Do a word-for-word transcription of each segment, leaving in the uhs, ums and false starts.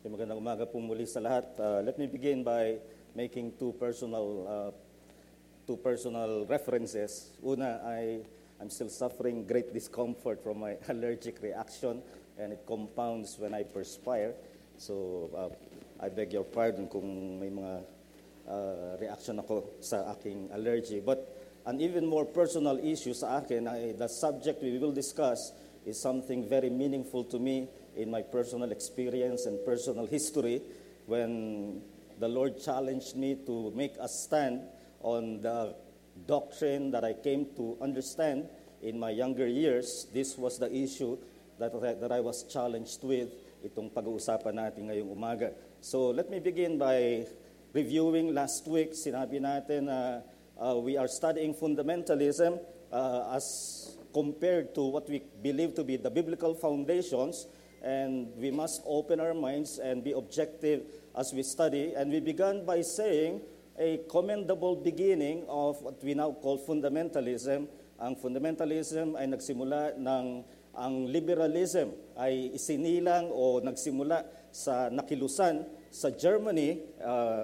Okay, magandang umaga po muli sa lahat. Uh, let me begin by making two personal uh, two personal references. Una, I I'm still suffering great discomfort from my allergic reaction, and it compounds when I perspire. So uh, I beg your pardon kung may mga uh, reaction ako sa aking allergy. But an even more personal issue sa akin, ay the subject we will discuss is something very meaningful to me in my personal experience and personal history when the Lord challenged me to make a stand on the doctrine that I came to understand in my younger years. This was the issue that I, that I was challenged with, itong pag-uusapan natin ngayong umaga. So let me begin by reviewing last week. Sinabi natin na uh, uh, we are studying fundamentalism uh, as compared to what we believe to be the biblical foundations, and we must open our minds and be objective as we study. And we began by saying a commendable beginning of what we now call fundamentalism. Ang fundamentalism ay nagsimula ng ang liberalism ay isinilang o nagsimula sa nakilusan sa Germany uh,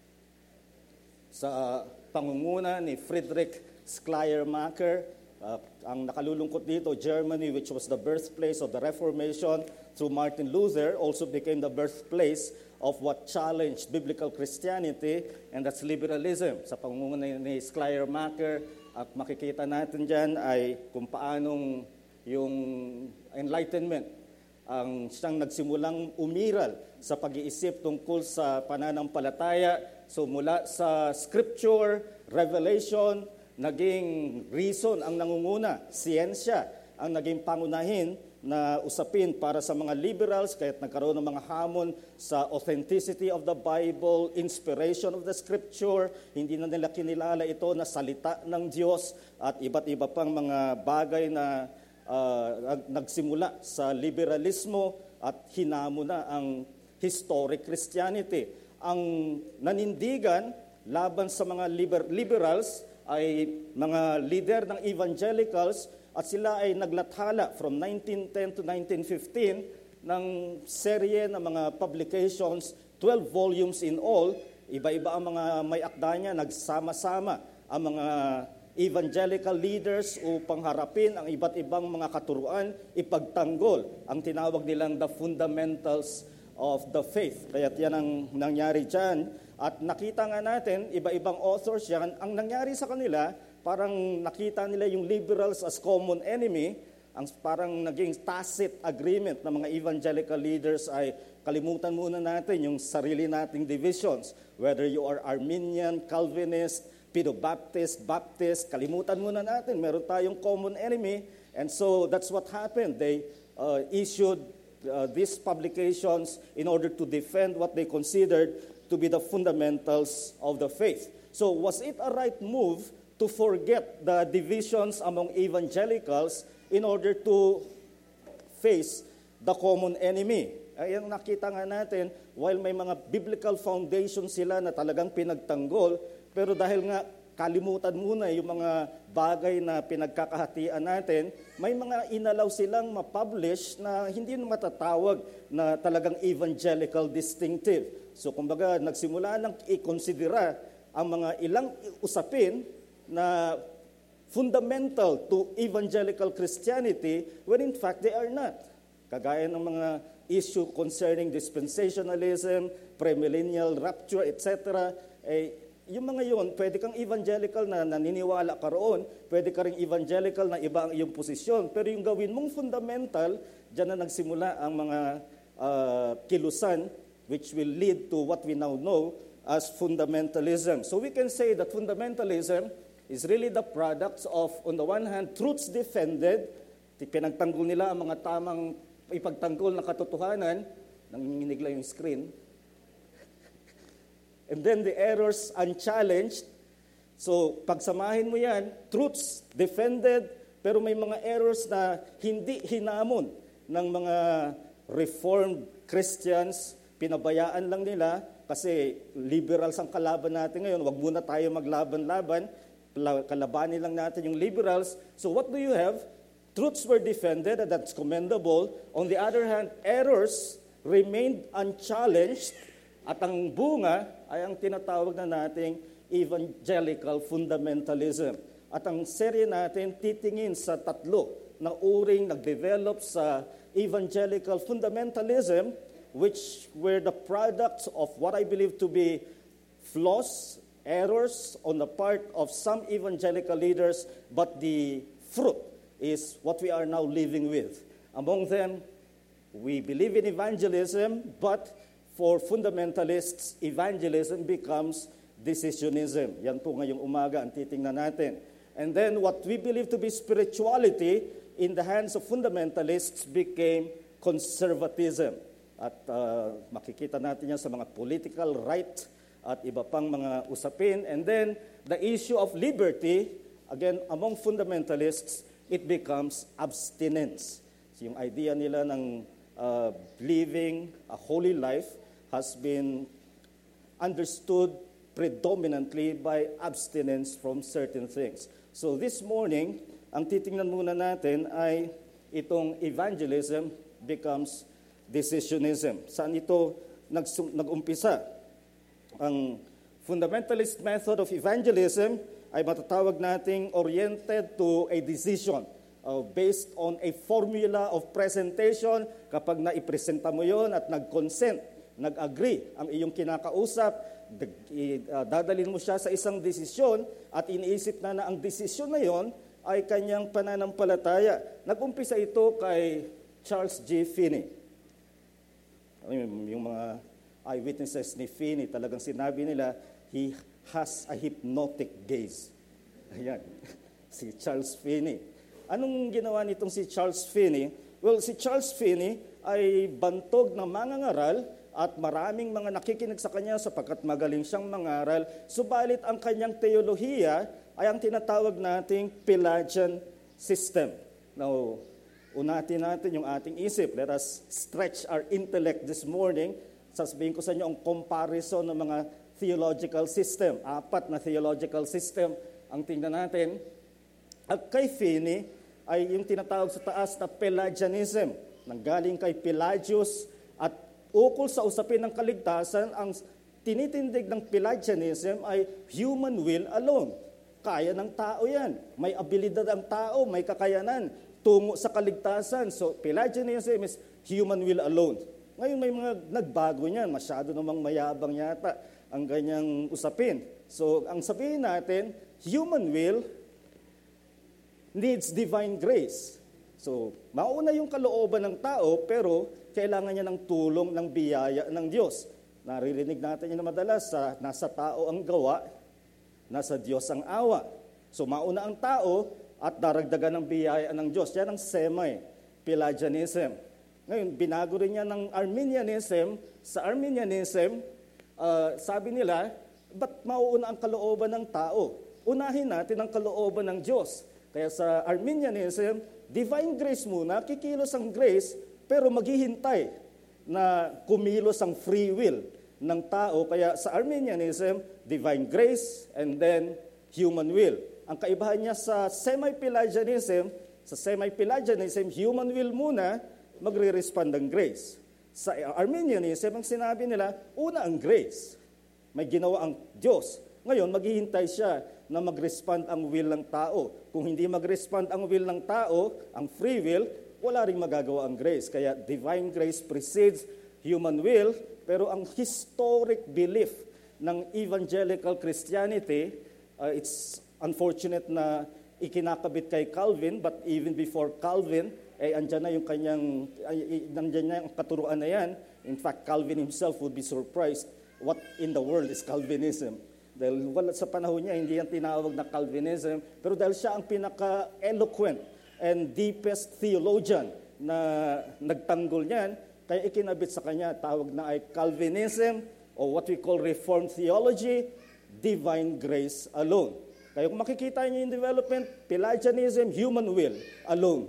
sa pangunguna ni Friedrich Schleiermacher. Uh, ang nakalulungkot dito, Germany, which was the birthplace of the Reformation through Martin Luther, also became the birthplace of what challenged biblical Christianity, and that's liberalism. Sa pangunguna ni Schleiermacher, at makikita natin dyan ay kung paanong yung Enlightenment ang siyang nagsimulang umiral sa pag-iisip tungkol sa pananampalataya. So mula sa Scripture, Revelation, naging reason ang nangunguna, siyensya ang naging pangunahin na usapin para sa mga liberals, kaya't nagkaroon ng mga hamon sa authenticity of the Bible, inspiration of the Scripture. Hindi na nila kinilala ito na salita ng Diyos, at iba't iba pang mga bagay na uh, nagsimula sa liberalismo at hinamo na ang historic Christianity. Ang nanindigan laban sa mga liber- liberals ay mga leader ng evangelicals, at sila ay naglathala from nineteen ten to nineteen fifteen ng serye ng mga publications, twelve volumes in all. Iba-iba ang mga may akda niya, nagsama-sama ang mga evangelical leaders upang harapin ang iba't ibang mga katuruan, ipagtanggol ang tinawag nilang the fundamentals of the faith. Kaya't yan ang nangyari dyan. At nakita nga natin, iba-ibang authors yan, ang nangyari sa kanila, parang nakita nila yung liberals as common enemy. Ang parang naging tacit agreement ng mga evangelical leaders ay kalimutan muna natin yung sarili nating divisions. Whether you are Arminian, Calvinist, Pedobaptist, Baptist, kalimutan muna natin. Meron tayong common enemy. And so that's what happened. They uh, issued uh, these publications in order to defend what they considered to be the fundamentals of the faith. So was it a right move to forget the divisions among evangelicals in order to face the common enemy? Ayan, nakita nga natin, while may mga biblical foundation sila na talagang pinagtanggol, pero dahil nga kalimutan muna yung mga bagay na pinagkakahatian natin, may mga inalaw silang ma-publish na hindi na matatawag na talagang evangelical distinctive. So kumbaga, nagsimula nang i-considera ang mga ilang usapin na fundamental to evangelical Christianity when in fact they are not. Kagaya ng mga issue concerning dispensationalism, premillennial rapture, et cetera. Eh, yung mga yun, pwede kang evangelical na naniniwala ka roon, pwede ka ring evangelical na iba ang iyong posisyon, pero yung gawin mong fundamental, dyan na nagsimula ang mga uh, kilusan which will lead to what we now know as fundamentalism. So we can say that fundamentalism is really the products of, on the one hand, truths defended, pinagtanggol nila ang mga tamang ipagtanggol na katotohanan, nanginginig lang yung screen, and then the errors unchallenged. So pagsamahin mo yan, truths defended, pero may mga errors na hindi hinamon ng mga Reformed Christians, pinabayaan lang nila kasi liberals ang kalaban natin ngayon, wag muna tayo maglaban-laban, kalabanin lang natin yung liberals. So what do you have? Truths were defended, and that's commendable. On the other hand, errors remained unchallenged at ang bunga ay ang tinatawag na nating evangelical fundamentalism. At ang serye natin titingin sa tatlo na uring nag-develop sa evangelical fundamentalism, which were the products of what I believe to be flaws, errors on the part of some evangelical leaders, but the fruit is what we are now living with. Among them, we believe in evangelism, but for fundamentalists, evangelism becomes decisionism. Yan po ngayong umaga ang titingnan natin. And then what we believe to be spirituality in the hands of fundamentalists became conservatism. At uh, makikita natin yan sa mga political right at iba pang mga usapin. And then the issue of liberty, again, among fundamentalists, it becomes abstinence. So yung idea nila ng uh, living a holy life has been understood predominantly by abstinence from certain things. So this morning, ang titingnan muna natin ay itong evangelism becomes decisionism. Saan ito nagsum- nag-umpisa? Ang fundamentalist method of evangelism ay matatawag nating oriented to a decision uh, based on a formula of presentation. Kapag naipresenta mo yon at nag-consent, nag-agree ang iyong kinakausap, dadalhin mo siya sa isang desisyon at iniisip na na ang desisyon na yon ay kanyang pananampalataya. Nag-umpisa ito kay Charles G. Finney. Yung mga eyewitnesses ni Finney, talagang sinabi nila, he has a hypnotic gaze. Ayan, si Charles Finney. Anong ginawa nitong si Charles Finney? Well, si Charles Finney ay bantog na mangangaral at maraming mga nakikinig sa kanya sapagkat magaling siyang mangaral. Subalit ang kanyang teolohiya ay ang tinatawag nating Pelagian system. Now, unatin natin yung ating isip. Let us stretch our intellect this morning. Sasabihin ko sa inyo ang comparison ng mga theological system. Apat na theological system ang tingnan natin. At kay Finney ay yung tinatawag sa taas na Pelagianism. Nanggaling kay Pelagius at ukol sa usapin ng kaligtasan, ang tinitindig ng Pelagianism ay human will alone. Kaya ng tao yan. May abilidad ang tao, may kakayanan tungo sa kaligtasan. So, Pelagianism is human will alone. Ngayon may mga nagbago niyan. Masyado namang mayabang yata ang ganyang usapin. So, ang sabihin natin, human will needs divine grace. So, mauna yung kalooban ng tao, pero kailangan niya ng tulong ng biyaya ng Diyos. Naririnig natin yun na madalas sa nasa tao ang gawa, nasa Diyos ang awa. So, mauna ang tao at daragdagan ng biyaya ng Diyos. Yan ang semi-Pelagianism. Ngayon, binago rin niya ng Arminianism. Sa Arminianism, uh, sabi nila, ba't mauuna ang kalooban ng tao? Unahin natin ang kalooban ng Diyos. Kaya sa Arminianism, divine grace muna, kikilos ang grace, pero maghihintay na kumilos ang free will ng tao. Kaya sa Arminianism, divine grace and then human will. Ang kaibahan niya sa semi-Pelagianism, sa semi-Pelagianism, human will muna, magre-respond ang grace. Sa Arminianism, ang sinabi nila, una ang grace. May ginawa ang Diyos. Ngayon, maghihintay siya na mag-respond ang will ng tao. Kung hindi mag-respond ang will ng tao, ang free will, wala ring magagawa ang grace. Kaya divine grace precedes human will, pero ang historic belief ng evangelical Christianity, uh, it's unfortunate na ikinakabit kay Calvin, but even before Calvin, eh, andyan na yung kanyang, ay, andyan na yung katuruan na yan. In fact, Calvin himself would be surprised what in the world is Calvinism. Dahil wala sa panahon niya, hindi yan tinawag na Calvinism, pero dahil siya ang pinaka-eloquent and deepest theologian na nagtanggol niyan, kaya ikinabit sa kanya, tawag na ay Calvinism, or what we call Reformed Theology, divine grace alone. Kaya kung makikita niyo yung development, Pelagianism, human will alone.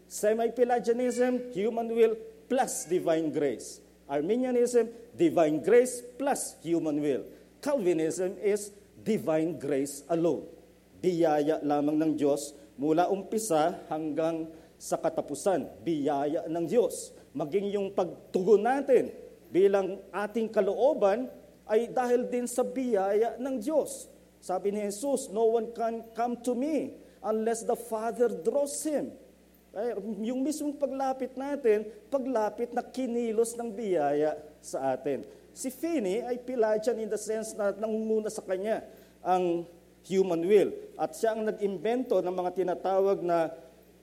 Semi-Pelagianism, human will plus divine grace. Arminianism, divine grace plus human will. Calvinism is divine grace alone. Biyaya lamang ng Diyos mula umpisa hanggang sa katapusan. Biyaya ng Diyos. maging yung pagtugon natin bilang ating kalooban ay dahil din sa biyaya ng Diyos. Sabi ni Jesus, no one can come to me unless the Father draws him. Ay, yung mismong paglapit natin, paglapit na kinilos ng biyaya sa atin. Si Finney ay Pelagian in the sense na nangunguna sa kanya ang human will. At siya ang nag-imbento ng mga tinatawag na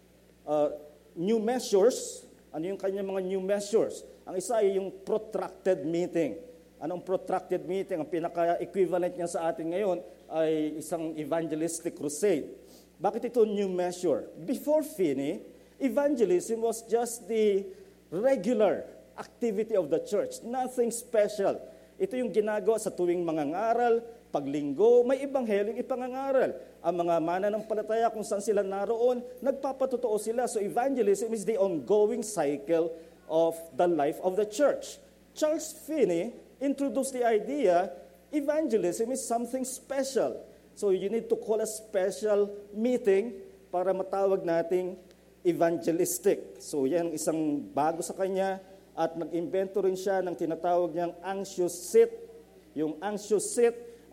uh, new measures. Ano yung kanyang mga new measures? Ang isa ay yung protracted meeting. Anong protracted meeting? Ang pinaka-equivalent niya sa atin ngayon ay isang evangelistic crusade. Bakit ito new measure? Before Finney, evangelism was just the regular activity of the church. Nothing special. Ito yung ginagawa sa tuwing mangangaral, paglinggo, may ebanghelyo ipangangaral. Ang mga mananampalataya kung saan sila naroon, nagpapatotoo sila. So evangelism is the ongoing cycle of the life of the church. Charles Finney introduced the idea, evangelism is something special. So you need to call a special meeting para matawag nating evangelistic. So yan isang bago sa kanya at nag-invento rin siya ng tinatawag niyang anxious seat. Yung anxious seat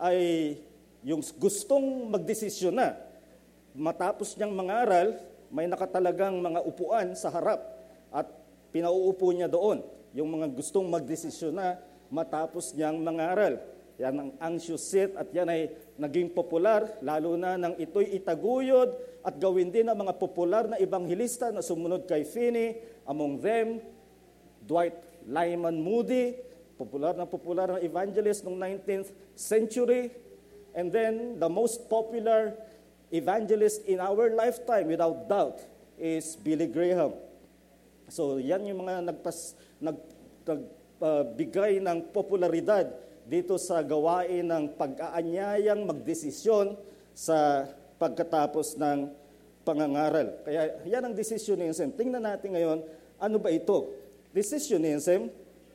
ay yung gustong magdesisyon na. Matapos niyang mangaral, may nakatalagang mga upuan sa harap at pinauupo niya doon. Yung mga gustong magdesisyon na matapos niyang mangaral. Yan ang anxious seat at yan ay naging popular, lalo na nang ito'y itaguyod at gawin din ng mga popular na ebanghelista na sumunod kay Finney. Among them, Dwight Lyman Moody, popular na popular na evangelist noong nineteenth century. And then, the most popular evangelist in our lifetime, without doubt, is Billy Graham. So, yan yung mga nagpas, nag, nagbigay uh, ng popularidad dito sa gawain ng pag-aanyayang magdesisyon sa pagkatapos ng pangangaral. Kaya yan ang decisionism. Tingnan natin ngayon, ano ba ito? Decisionism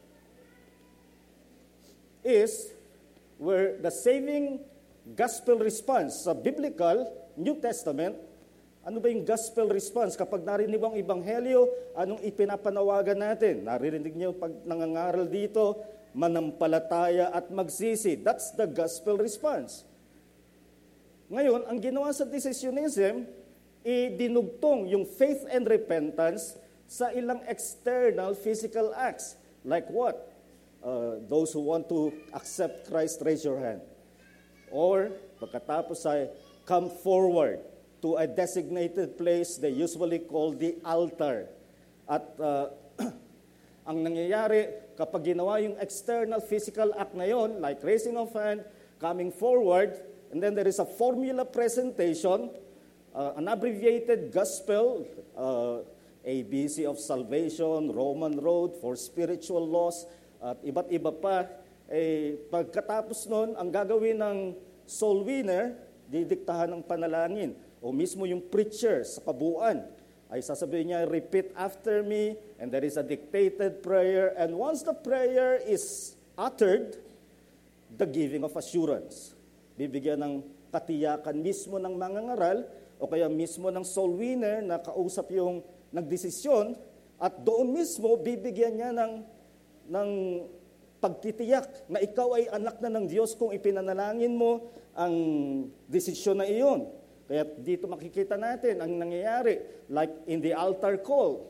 is where the saving gospel response sa biblical New Testament. Ano ba yung gospel response? Kapag narinig mo ang ebanghelyo, anong ipinapanawagan natin? Naririnig niyo pag nangangaral dito, manampalataya at magsisi. That's the gospel response. Ngayon, ang ginawa sa decisionism, idinugtong yung faith and repentance sa ilang external physical acts. Like what? Uh, those who want to accept Christ, raise your hand. Or, pagkatapos ay come forward to a designated place they usually call the altar. At uh, ang nangyayari, kapag ginawa yung external physical act na yon, like raising of hand, coming forward, and then there is a formula presentation, uh, an abbreviated gospel, uh, A B C of salvation, Roman road for spiritual laws, at iba't iba pa. Eh, pagkatapos nun, ang gagawin ng soul winner, didiktahan ng panalangin. O mismo yung preacher sa kabuuan ay sasabihin niya, repeat after me, and there is a dictated prayer. And once the prayer is uttered, the giving of assurance. Bibigyan ng katiyakan mismo ng mangangaral o kaya mismo ng soul winner na kausap yung nagdesisyon at doon mismo bibigyan niya ng, ng pagtitiyak na ikaw ay anak na ng Diyos kung ipinanalangin mo ang desisyon na iyon. Kaya dito makikita natin ang nangyayari, like in the altar call.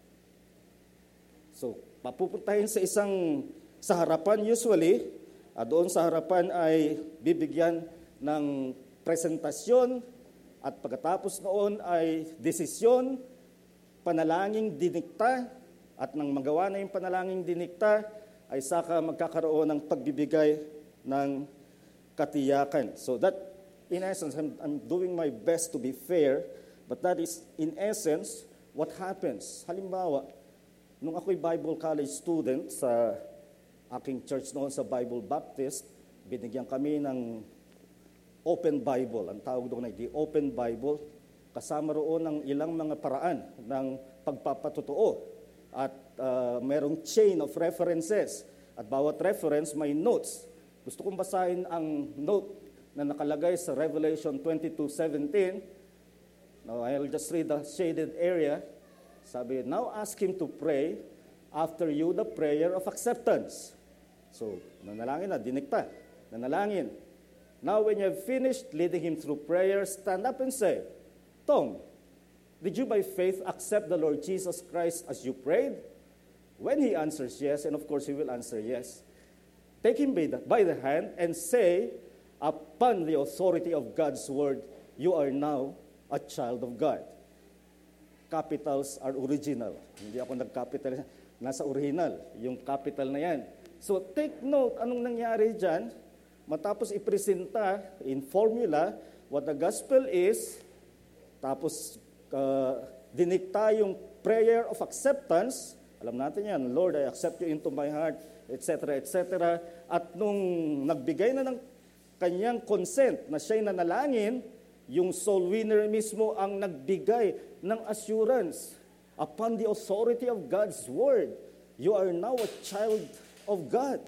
So, papupuntahin sa isang, sa harapan usually, at doon sa harapan ay bibigyan ng presentasyon, at pagkatapos noon ay desisyon, panalangin dinikta, at nang magawa na yung panalangin dinikta, ay saka magkakaroon ng pagbibigay ng katiyakan. So that, in essence, I'm, I'm doing my best to be fair, but that is, in essence, what happens. Halimbawa, nung ako'y Bible college student sa aking church noon sa Bible Baptist, binigyan kami ng open Bible. Ang tawag doon ay the open Bible. Kasama roon ng ilang mga paraan ng pagpapatotoo. At uh, merong chain of references. At bawat reference may notes. Gusto kong basahin ang note na nakalagay sa Revelation twenty-two seventeen. Now, I'll just read the shaded area. Sabi, now ask him to pray after you the prayer of acceptance. So, nanalangin na, dinikta, nanalangin. Now, when you have finished leading him through prayer, stand up and say, Tom, did you by faith accept the Lord Jesus Christ as you prayed? When he answers yes, and of course he will answer yes, take him by the, by the hand and say, upon the authority of God's word, you are now a child of God. Capitals are original. Hindi ako nag-capital. Nasa original, yung capital na yan. So take note, anong nangyari dyan? Matapos ipresenta in formula what the gospel is, tapos uh, dinikta yung prayer of acceptance. Alam natin yan, Lord, I accept you into my heart, et cetera, et cetera. At nung nagbigay na ng kanyang consent na siya'y nanalangin, yung soul winner mismo ang nagbigay ng assurance. Upon the authority of God's word, you are now a child of God.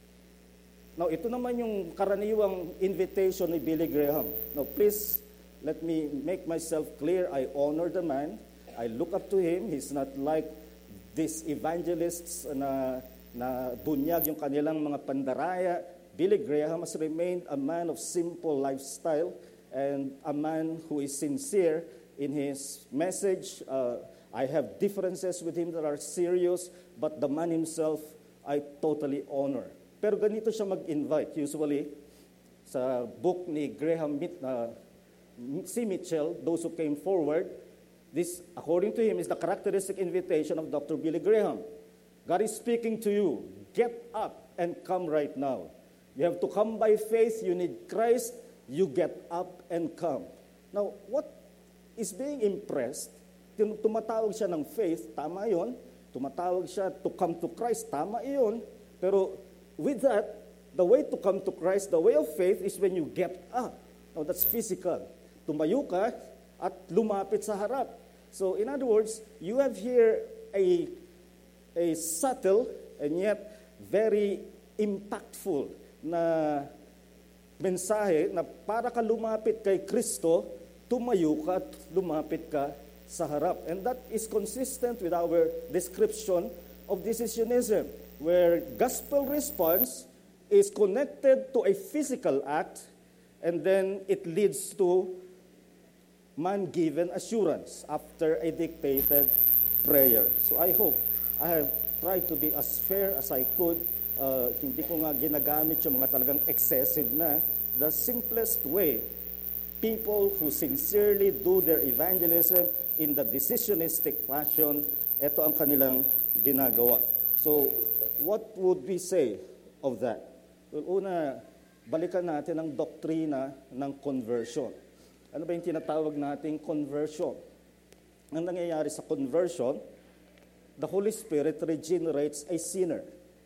Now, ito naman yung karaniwang invitation ni Billy Graham. Now, please, let me make myself clear. I honor the man. I look up to him. He's not like these evangelists na, na bunyag yung kanilang mga pandaraya. Billy Graham has remained a man of simple lifestyle and a man who is sincere in his message. Uh, I have differences with him that are serious, but the man himself, I totally honor. Pero ganito siya mag-invite. Usually, sa book ni Graham uh, C. Mitchell, those who came forward, this, according to him, is the characteristic invitation of Doctor Billy Graham. God is speaking to you. Get up and come right now. You have to come by faith. You need Christ. You get up and come. Now, what is being impressed, tumatawag siya ng faith, tama yun. Tumatawag siya to come to Christ, tama yun. Pero with that, the way to come to Christ, the way of faith is when you get up. Now, that's physical. Tumayo ka at lumapit sa harap. So, in other words, you have here a, a subtle and yet very impactful na mensahe na para ka lumapit kay Kristo, tumayo ka at lumapit ka sa harap. And that is consistent with our description of decisionism, where gospel response is connected to a physical act and then it leads to man-given assurance after a dictated prayer. So I hope I have tried to be as fair as I could. Uh, hindi ko nga ginagamit yung mga talagang excessive na. The simplest way, people who sincerely do their evangelism in the decisionistic fashion, ito ang kanilang ginagawa. So, what would we say of that? Well, una, balikan natin ang doktrina ng conversion. Ano ba yung tinatawag nating conversion? Ang nangyayari sa conversion, the Holy Spirit regenerates a sinner.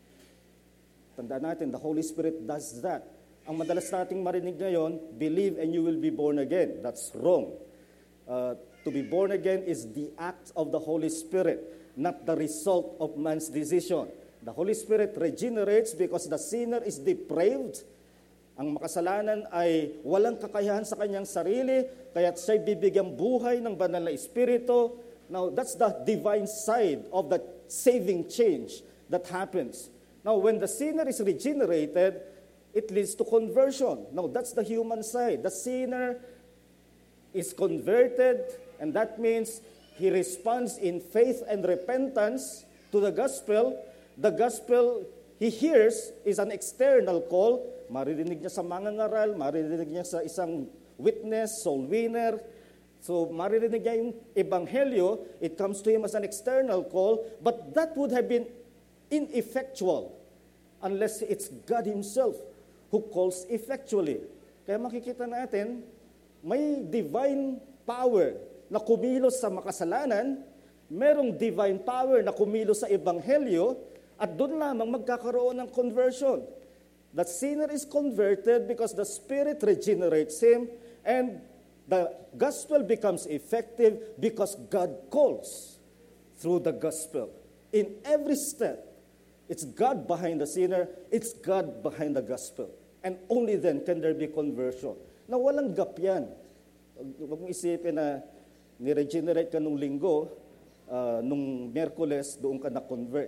Tandaan natin, the Holy Spirit does that. Ang madalas nating marinig ngayon, believe and you will be born again. That's wrong. Uh, to be born again is the act of the Holy Spirit, not the result of man's decision. The Holy Spirit regenerates because the sinner is depraved. Ang makasalanan ay walang kakayahan sa kanyang sarili, kaya't siya'y bibigyang buhay ng banal na Espiritu. Now, that's the divine side of the saving change that happens. Now, when the sinner is regenerated, it leads to conversion. Now, that's the human side. The sinner is converted, and that means he responds in faith and repentance to the gospel. The gospel he hears is an external call. Maririnig niya sa mangangaral, maririnig niya sa isang witness, soul winner. So, maririnig niya yung ebanghelyo. It comes to him as an external call, but that would have been ineffectual unless it's God Himself who calls effectually. Kaya makikita natin, may divine power na kumilos sa makasalanan, merong divine power na kumilos sa ebanghelyo, at doon lamang magkakaroon ng conversion. The sinner is converted because the Spirit regenerates him, and the gospel becomes effective because God calls through the gospel. In every step, it's God behind the sinner, it's God behind the gospel. And only then can there be conversion. Na walang gap yan. Huwag mong isipin na niregenerate ka nung linggo, uh, nung Miyerkules, doon ka na-convert.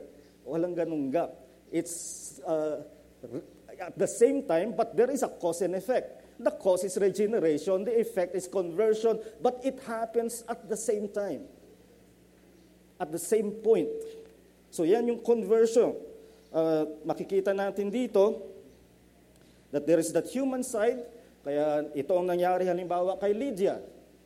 Walang ganung gap. It's uh, at the same time, but there is a cause and effect. The cause is regeneration, the effect is conversion, but it happens at the same time. At the same point. So yan yung conversion. Uh, makikita natin dito that there is that human side. Kaya ito ang nangyari halimbawa kay Lydia.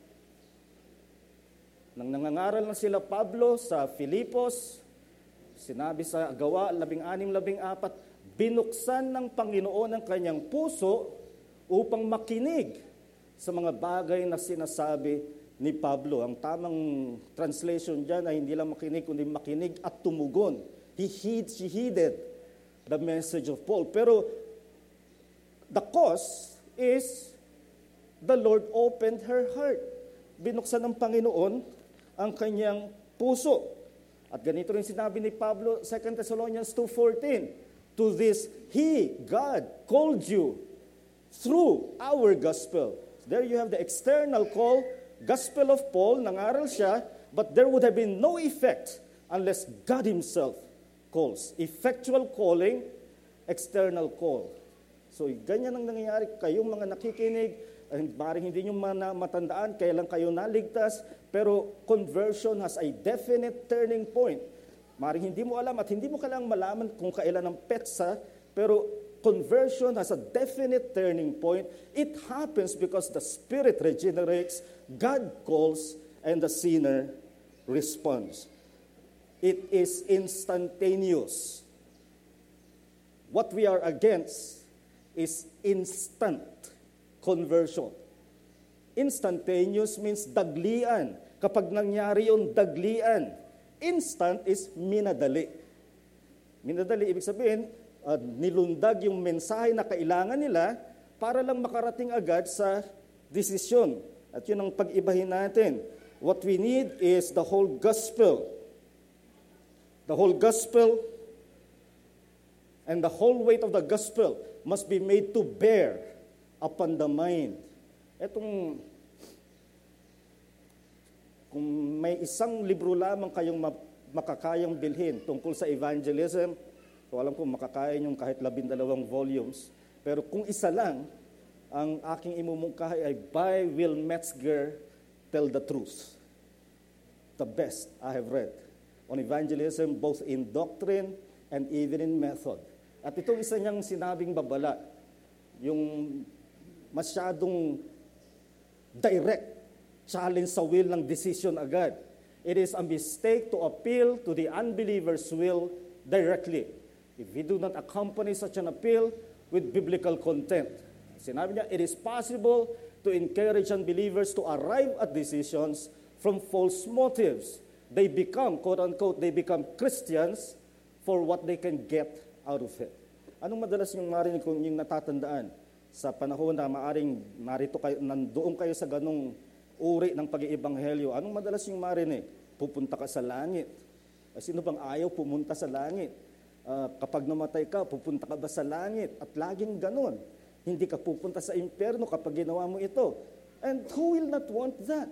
Nang nangangaral na sila Pablo sa Filipos, sinabi sa Gawa labing anim labing apat, binuksan ng Panginoon ang kanyang puso upang makinig sa mga bagay na sinasabi ni Pablo. Ang tamang translation dyan ay hindi lang makinig, kundi makinig at tumugon. He heed, she heeded the message of Paul. Pero the cause is the Lord opened her heart. Binuksan ng Panginoon ang kanyang puso. At ganito rin sinabi ni Pablo, Second Thessalonians two fourteen, to this, He, God, called you through our gospel. There you have the external call, gospel of Paul, nangaral siya, but there would have been no effect unless God Himself calls. Effectual calling, external call. So, ganyan ang nangyayari. Kayong mga nakikinig, maaaring hindi nyo matandaan kailan kayo naligtas, pero conversion has a definite turning point. Maaaring hindi mo alam at hindi mo kailangang malaman kung kailan ang petsa, pero conversion has a definite turning point. It happens because the Spirit regenerates, God calls, and the sinner responds. It is instantaneous. What we are against is instant conversion. Instantaneous means daglian. Kapag nangyari yung daglian, instant is minadali. Minadali, ibig sabihin, uh, nilundag yung mensahe na kailangan nila para lang makarating agad sa desisyon. At yun ang pag-ibahin natin. What we need is the whole gospel. The whole gospel and the whole weight of the gospel must be made to bear upon the mind. Etong, kung may isang libro lamang kayong makakayang bilhin tungkol sa evangelism, so alam ko makakaya nyo kahit labindalawang volumes, pero kung isa lang, ang aking imumungkahi ay by Will Metzger, Tell the Truth. The best I have read on evangelism, both in doctrine and even in method. At itong isa niyang sinabing babala, yung masyadong direct challenge sa will ng decision agad. It is a mistake to appeal to the unbeliever's will directly if we do not accompany such an appeal with biblical content. Sinabi niya, it is possible to encourage unbelievers to arrive at decisions from false motives. They become, quote-unquote, they become Christians for what they can get out of it. Anong madalas yung marinig kung yung natatandaan sa panahon na maaring narito kayo, nandoon kayo sa ganong uri ng pag-iibanghelyo? Anong madalas yung marinig? Pupunta ka sa langit. Sino bang ayaw pumunta sa langit? Uh, kapag namatay ka, pupunta ka ba sa langit? At laging ganon. Hindi ka pupunta sa impyerno kapag ginawa mo ito. And who will not want that?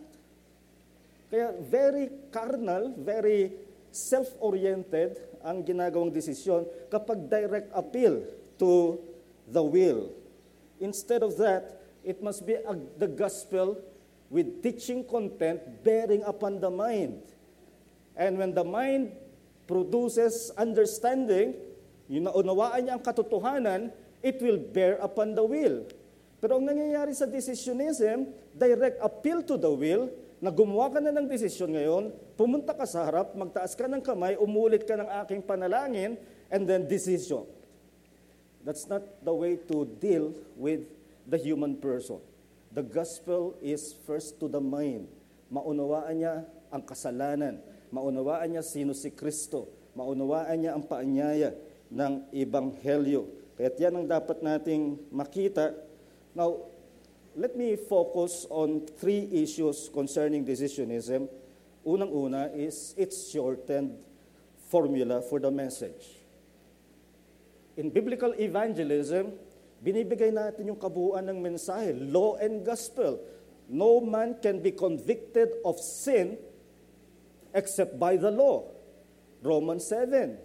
Kaya very carnal, very self-oriented ang ginagawang desisyon kapag direct appeal to the will. Instead of that, it must be a, the gospel with teaching content bearing upon the mind. And when the mind produces understanding, yung naunawaan niya ang katotohanan, it will bear upon the will. Pero ang nangyayari sa decisionism, direct appeal to the will, na gumawa ka na ng desisyon ngayon, pumunta ka sa harap, magtaas ka ng kamay, umulit ka ng aking panalangin, and then decision. That's not the way to deal with the human person. The gospel is first to the mind. Maunawaan niya ang kasalanan. Maunawaan niya sino si Kristo. Maunawaan niya ang paanyaya ng Ebanghelyo. Kaya't yan ang dapat nating makita. Now, let me focus on three issues concerning decisionism. Unang-una is its shortened formula for the message. In biblical evangelism, binibigay natin yung kabuuan ng mensahe, law and gospel. No man can be convicted of sin except by the law. Romans seven.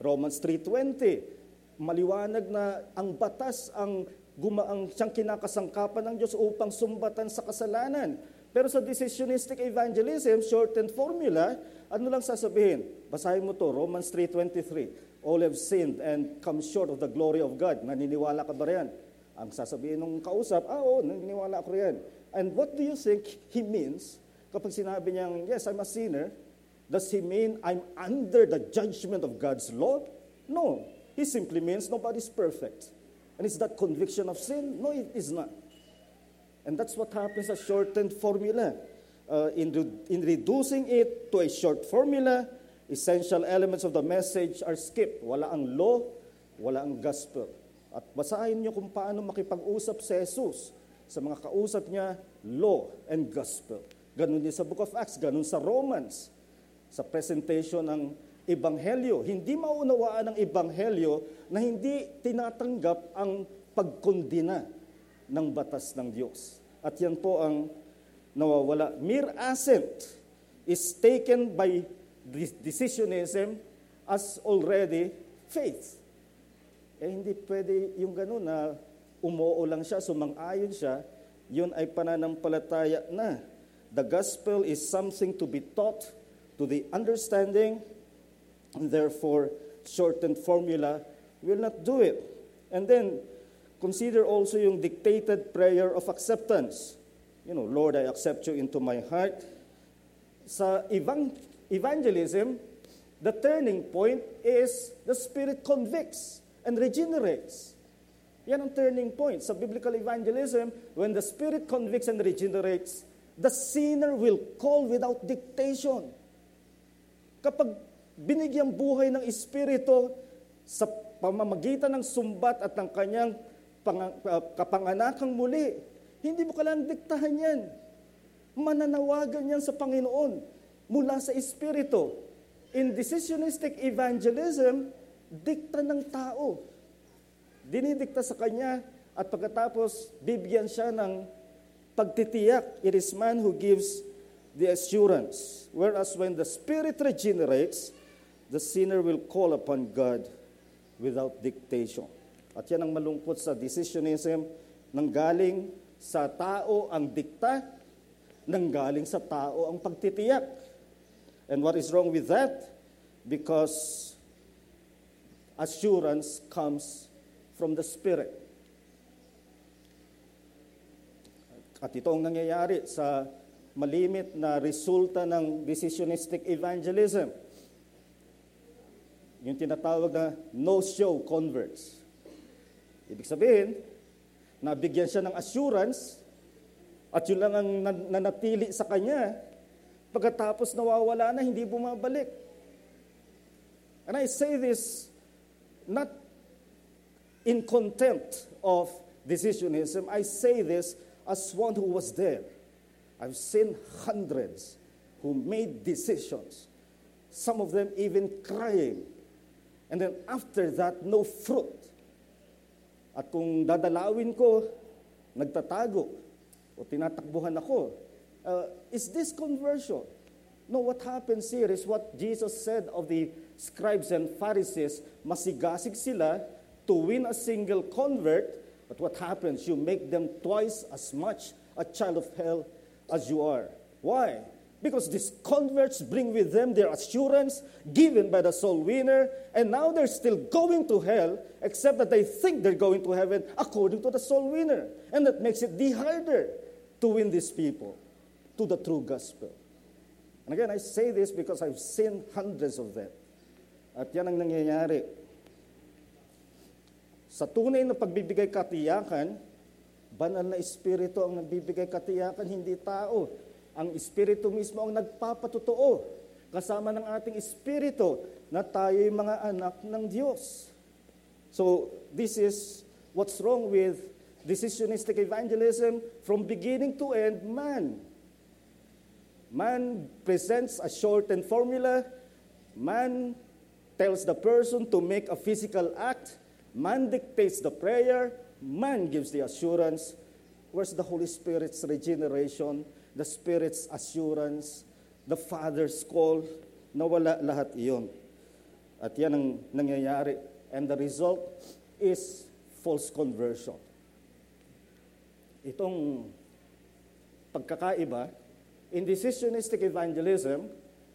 Romans three twenty, maliwanag na ang batas ang gumaang siyang kinakasangkapan ng Diyos upang sumbatan sa kasalanan. Pero sa decisionistic evangelism, shortened formula, ano lang sasabihin? Basahin mo to, Romans three twenty-three. All have sinned and come short of the glory of God. Naniniwala ka ba riyan? Ang sasabihin ng kausap, ah, oo, naniniwala ako riyan. And what do you think he means kapag sinabi niyang, yes, I'm a sinner? Does he mean I'm under the judgment of God's law? No. He simply means nobody's perfect. And is that conviction of sin? No, it is not. And that's what happens sa shortened formula. Uh, in, re- in reducing it to a short formula, essential elements of the message are skipped. Wala ang law, wala ang gospel. At basahin niyo kung paano makipag-usap si Jesus sa mga kausap niya, law and gospel. Ganun din sa Book of Acts, ganun sa Romans. Sa presentation ng Ebanghelyo. Hindi maunawaan ng Ebanghelyo na hindi tinatanggap ang pagkondina ng batas ng Diyos. At yan po ang nawawala. Mere assent is taken by decisionism as already faith. Eh hindi pwede yung ganun na umuo lang siya, sumang-ayon siya, yun ay pananampalataya na. The gospel is something to be taught to the understanding, and therefore, shortened formula will not do it. And then, consider also yung dictated prayer of acceptance. You know, Lord, I accept you into my heart. Sa evang- evangelism, the turning point is the Spirit convicts and regenerates. Yan ang turning point. Sa biblical evangelism, when the Spirit convicts and regenerates, the sinner will call without dictation. Kapag binigyang buhay ng Espiritu sa pamamagitan ng sumbat at ng kanyang pang, uh, kapanganakang muli, hindi mo kailangang diktahan yan. Mananawagan yan sa Panginoon mula sa Espiritu. In decisionistic evangelism, dikta ng tao. Dinidikta sa kanya at pagkatapos bibigyan siya ng pagtitiyak. It is man who gives the assurance. Whereas when the Spirit regenerates, the sinner will call upon God without dictation. At yan ang malungkot sa decisionism, nanggaling sa tao ang dikta, nanggaling sa tao ang pagtitiyak. And what is wrong with that? Because assurance comes from the Spirit. At ito ang nangyayari sa malimit na resulta ng decisionistic evangelism. Yung tinatawag na no-show converts. Ibig sabihin, nabigyan siya ng assurance at yun lang ang nanatili sa kanya, pagkatapos nawawala na, hindi bumabalik. And I say this not in contempt of decisionism. I say this as one who was there. I've seen hundreds who made decisions, some of them even crying. And then after that, no fruit. At kung dadalawin ko, nagtatago o tinatakbuhan ako, uh, is this conversion? No, what happens here is what Jesus said of the scribes and Pharisees. Masigasig sila to win a single convert, but what happens? You make them twice as much a child of hell as you are. Why? Because these converts bring with them their assurance given by the soul winner, and now they're still going to hell, except that they think they're going to heaven according to the soul winner. And that makes it the harder to win these people to the true gospel. And again, I say this because I've seen hundreds of them. At yan ang nangyayari. Sa tunay na pagbibigay katiyakan, banal na espiritu ang nagbibigay katiyakan, hindi tao. Ang Espiritu mismo ang nagpapatotoo kasama ng ating Espiritu na tayo'y mga anak ng Diyos. So, this is what's wrong with decisionistic evangelism from beginning to end, man. Man presents a shortened formula. Man tells the person to make a physical act. Man dictates the prayer. Man gives the assurance. Where's the Holy Spirit's regeneration? The Spirit's assurance, the Father's call, nawala lahat iyon. At yan ang nangyayari. And the result is false conversion. Itong pagkakaiba, in decisionistic evangelism,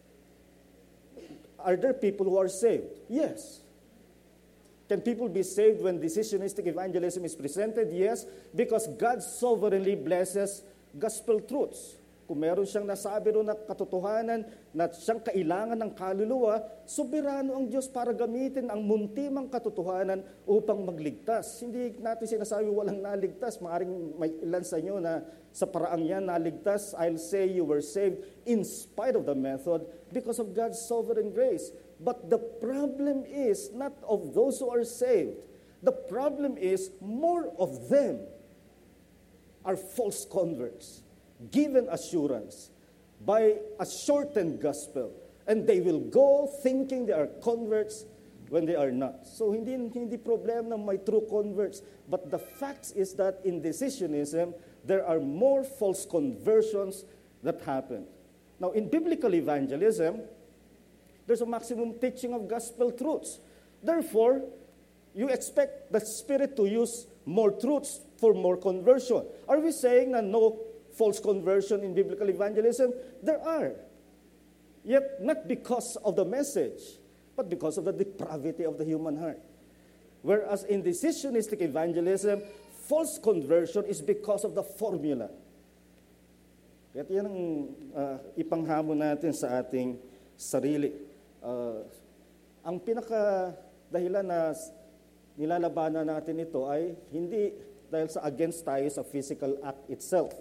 are there people who are saved? Yes. Can people be saved when decisionistic evangelism is presented? Yes, because God sovereignly blesses gospel truths. Kung meron siyang nasabi ro na katotohanan na siyang kailangan ng kaluluwa, soberano ang Diyos para gamitin ang muntimang katotohanan upang magligtas. Hindi natin sinasabi walang naligtas. Maaring may ilan sa inyo na sa paraang yan naligtas. I'll say you were saved in spite of the method because of God's sovereign grace. But the problem is not of those who are saved. The problem is more of them are false converts, given assurance by a shortened gospel, and they will go thinking they are converts when they are not. So hindi hindi problem na may true converts, but the fact is that in decisionism there are more false conversions that happen. Now in biblical evangelism, there's a maximum teaching of gospel truths. Therefore, you expect the Spirit to use more truths for more conversion. Are we saying that no false conversion in biblical evangelism? There are. Yet not because of the message, but because of the depravity of the human heart. Whereas in decisionistic evangelism, false conversion is because of the formula. Kaya yan ang uh, ipanghamon natin sa ating sarili. Uh, ang pinaka dahilan na nilalabanan natin ito ay hindi dahil sa against tayo sa physical act itself.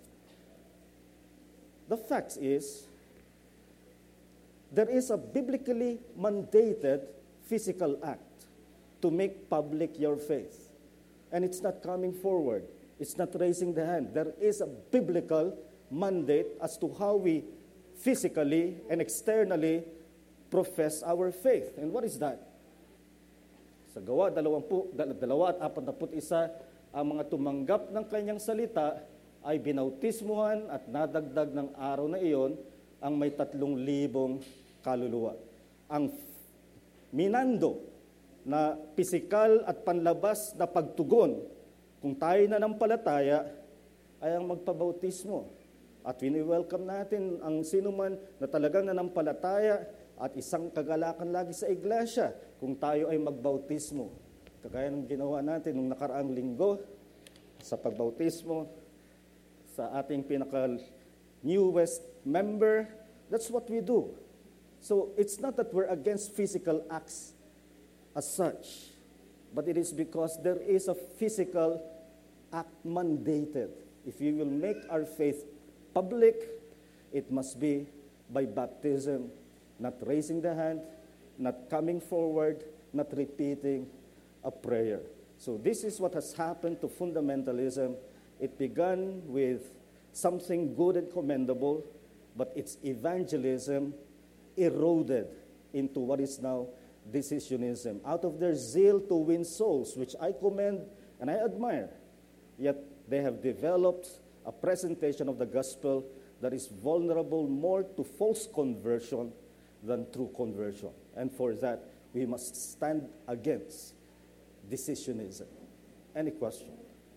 The fact is, there is a biblically mandated physical act to make public your faith. And it's not coming forward. It's not raising the hand. There is a biblical mandate as to how we physically and externally profess our faith. And what is that? Sa Gawa, dalawampu, dalawa at apat na put isa, ang mga tumanggap ng kanyang salita ay binautismuhan at nadagdag ng araw na iyon ang may tatlong libong kaluluwa. Ang minando na pisikal at panlabas na pagtugon kung tayo nananampalataya ay ang magpabautismo. At wini-welcome natin ang sinuman na talagang nananampalataya at isang kagalakan lagi sa iglesia kung tayo ay magbautismo. Kagaya ng ginawa natin nung nakaraang linggo sa pagbautismo sa ating pinaka-newest member, that's what we do. So it's not that we're against physical acts as such, but it is because there is a physical act mandated. If we will make our faith public, it must be by baptism, not raising the hand, not coming forward, not repeating a prayer. So this is what has happened to fundamentalism. It began with something good and commendable, but its evangelism eroded into what is now decisionism. Out of their zeal to win souls, which I commend and I admire, yet they have developed a presentation of the gospel that is vulnerable more to false conversion than true conversion. And for that, we must stand against decisionism. Any question?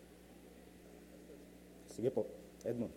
Sige po, Edmund.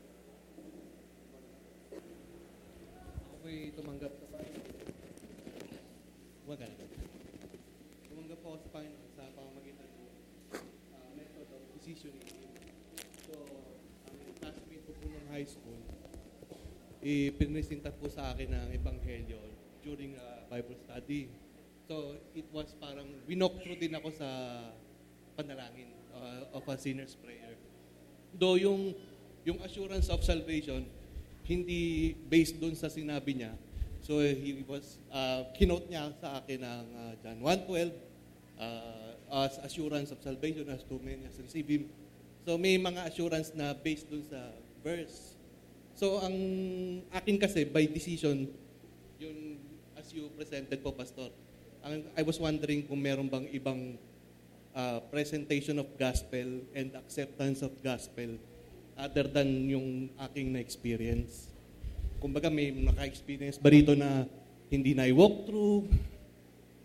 Ako'y tumanggap sa Panginoon. Wagana. Tumanggap po ako sa Panginoon sa pamamagitan ng uh, method of decisionism. So, ang classmate ko po ng high school, ipinresinta po sa akin ng Ebanghelyo during a Bible study. So, it was parang, winok through din ako sa panalangin uh, of a sinner's prayer. Though yung, yung assurance of salvation, hindi based doon sa sinabi niya. So, he was, uh, kinote niya sa akin ng uh, John one twelve, uh, as assurance of salvation as to many as receive Him. So, may mga assurance na based doon sa verse. So, ang akin kasi, by decision, yung as you presented po, Pastor, ang, I was wondering kung meron bang ibang uh, presentation of gospel and acceptance of gospel other than yung aking na-experience. Kumbaga, may naka-experience ba rito na hindi na i-walk through,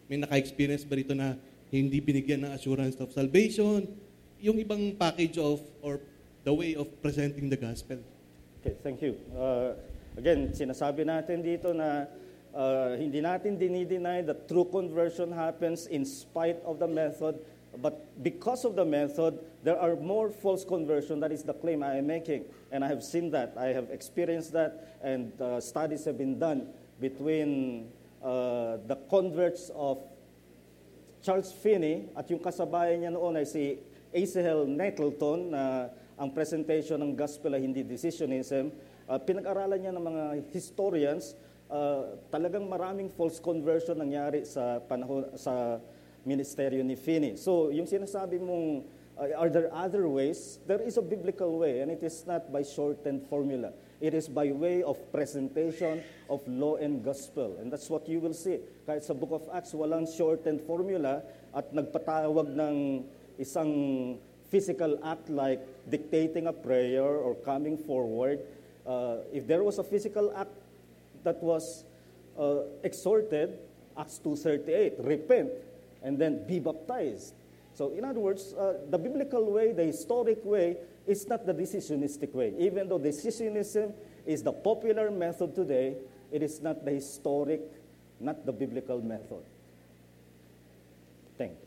May naka-experience ba rito na hindi binigyan ng assurance of salvation? Yung ibang package of or the way of presenting the gospel. Okay, thank you. Uh, again, sinasabi natin dito na uh, hindi natin dinideny that true conversion happens in spite of the method, but because of the method, there are more false conversion. That is the claim I am making. And I have seen that. I have experienced that, and uh, studies have been done between uh, the converts of Charles Finney at yung kasabayan niya noon ay si Asahel Nettleton na ang presentation ng gospel ay hindi decisionism. Uh, pinag-aralan niya ng mga historians, uh, talagang maraming false conversion nangyari sa panahon sa ministeryo ni Finney. So, yung sinasabi mong uh, are there other ways? There is a biblical way, and it is not by shortened formula. It is by way of presentation of law and gospel. And that's what you will see. Kahit sa Book of Acts, walang shortened formula at nagpatawag ng isang physical act like dictating a prayer or coming forward. Uh, if there was a physical act that was uh, exhorted, Acts two thirty-eight, repent and then be baptized. So in other words, uh, the biblical way, the historic way, is not the decisionistic way. Even though decisionism is the popular method today, it is not the historic, not the biblical method. Thank you.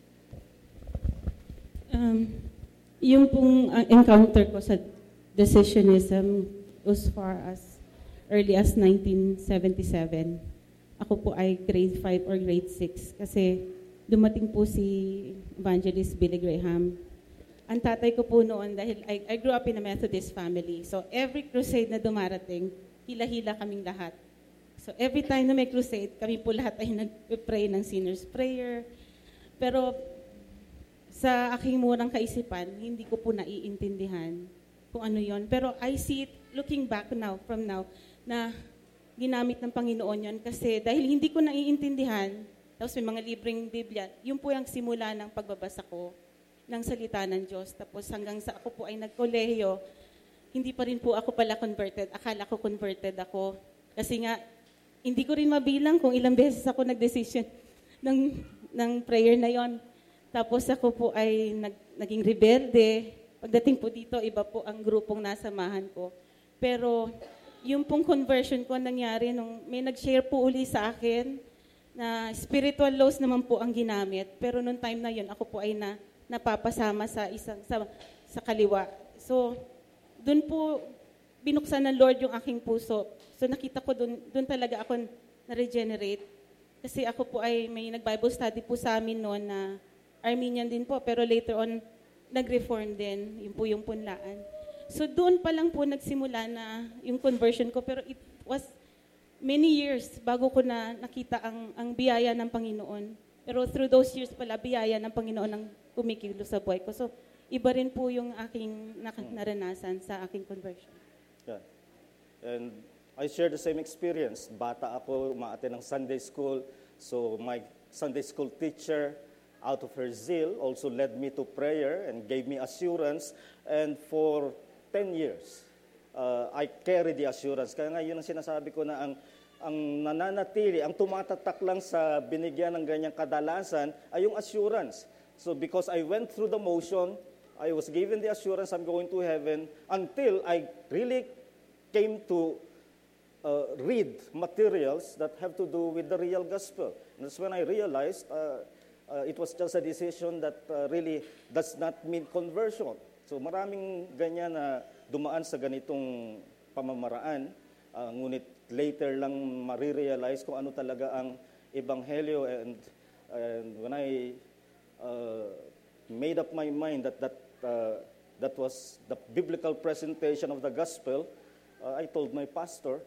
Um, yung pong uh, encounter ko sa decisionism as far as early as nineteen seventy-seven. Ako po ay grade five or grade six kasi dumating po si Evangelist Billy Graham. Ang tatay ko po noon, dahil I, I grew up in a Methodist family, so every crusade na dumarating, hila-hila kaming lahat. So every time na may crusade, kami po lahat ay nag-pray ng sinner's prayer. Pero sa aking murang kaisipan, hindi ko po naiintindihan kung ano yon. Pero I see it looking back now, from now, na ginamit ng Panginoon yon kasi dahil hindi ko naiintindihan, tapos may mga libreng Biblia, yun po yung simula ng pagbabasa ko ng salita ng Diyos. Tapos hanggang sa ako po ay nagkolehiyo, hindi pa rin po ako pala converted. Akala ko converted ako. Kasi nga, hindi ko rin mabilang kung ilang beses ako nag-decision ng, ng prayer na yon. Tapos ako po ay nag, naging rebelde. Pagdating po dito, iba po ang grupong nasamahan ko. Pero yung pong conversion ko nangyari nung may nag-share po uli sa akin na spiritual laws naman po ang ginamit. Pero nung time na yun, ako po ay na, napapasama sa isang sa, sa kaliwa. So, doon po binuksan ng Lord yung aking puso. So nakita ko doon, doon talaga ako na-regenerate. Kasi ako po ay may nag-Bible study po sa amin noon na Armenian din po, pero later on, nag-reform din. Yun po yung punlaan. So doon pa lang po nagsimula na yung conversion ko, pero it was many years bago ko na nakita ang, ang biyaya ng Panginoon. Pero through those years pala, biyaya ng Panginoon ang kumikilos sa buhay ko. So iba rin po yung aking naranasan sa aking conversion. Yeah. And I share the same experience. Bata ako, umaattend ng Sunday school. So my Sunday school teacher, out of her zeal, also led me to prayer and gave me assurance. And for ten years, uh, I carried the assurance. Kaya nga yun ang sinasabi ko na ang, ang nananatili, ang tumatatak lang sa binigyan ng ganyang kadalasan ay yung assurance. So because I went through the motion, I was given the assurance I'm going to heaven until I really came to uh, read materials that have to do with the real gospel. And that's when I realized uh, Uh, it was just a decision that uh, really does not mean conversion. So maraming ganyan na dumaan sa ganitong pamamaraan, uh, ngunit later lang marirealize kung ano talaga ang ebanghelyo. And, and when I uh, made up my mind that that, uh, that was the biblical presentation of the gospel, uh, I told my pastor,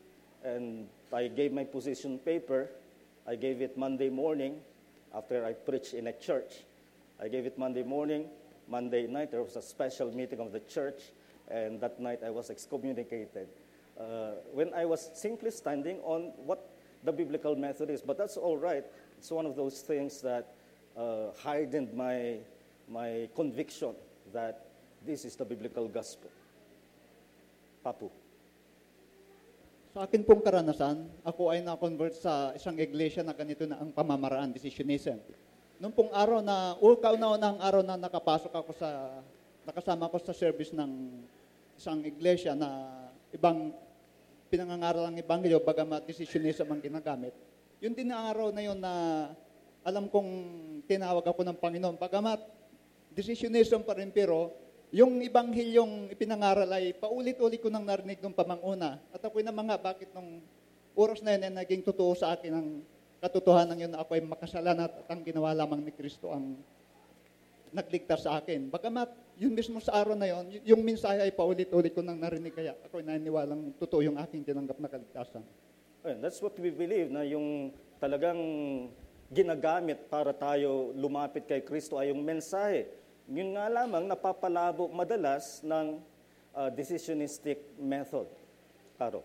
and I gave my position paper. I gave it Monday morning. After I preached in a church, I gave it Monday morning. Monday night, there was a special meeting of the church, and that night I was excommunicated. Uh, when I was simply standing on what the biblical method is, but that's all right. It's one of those things that uh, hardened my, my conviction that this is the biblical gospel. Papu. Sa akin pong karanasan, ako ay na-convert sa isang iglesia na ganito na ang pamamaraan, decisionism. Noong pong araw na, o kauna-unang araw na nakapasok ako sa, nakasama ko sa service ng isang iglesia na ibang pinangangaral ng Ebanghelyo, bagamat decisionism ang ginagamit. Yun din ang araw na yun na alam kong tinawag ako ng Panginoon, bagamat decisionism pa rin, pero yung Ebanghilyong ipinangaral ay paulit-ulit ko nang narinig nung pamanguna. At ako'y na mga, bakit nung oras na yun ay naging totoo sa akin ang katotohanan yun na ako ay makasalanan at ang ginawa lamang ni Kristo ang nagligtas sa akin. Bagamat yun mismo sa araw na yun, yung mensahe ay paulit-ulit ko nang narinig, kaya ako'y naniniwalang totoo yung aking tinanggap na kaligtasan. And that's what we believe, na yung talagang ginagamit para tayo lumapit kay Kristo ay yung mensahe. Yun nga lamang napapalabo madalas ng uh, decisionistic method. Karo.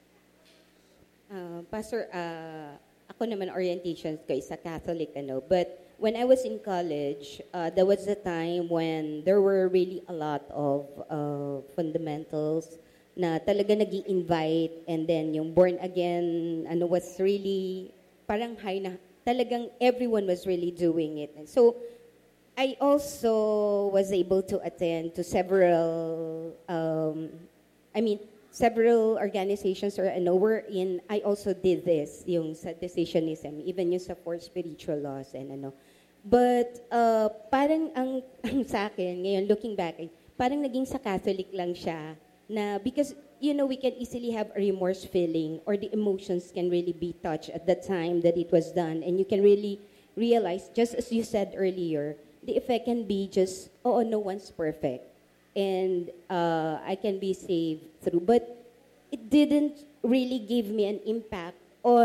Uh, Pastor, uh, ako naman orientation ko is a Catholic, ano, but when I was in college, uh, there was a time when there were really a lot of uh, fundamentals na talaga nag-i-invite, and then yung born again, ano, was really parang high na, talagang everyone was really doing it. And so, I also was able to attend to several, um, I mean, several organizations or ano, wherein I also did this, yung sa decisionism, even yung sa four spiritual laws and ano. But uh, parang ang, ang sa akin, ngayon looking back, parang naging sa Catholic lang siya, na because, you know, we can easily have a remorse feeling or the emotions can really be touched at the time that it was done, and you can really realize, just as you said earlier, the effect can be just, oh, no one's perfect. And uh, I can be saved through. But it didn't really give me an impact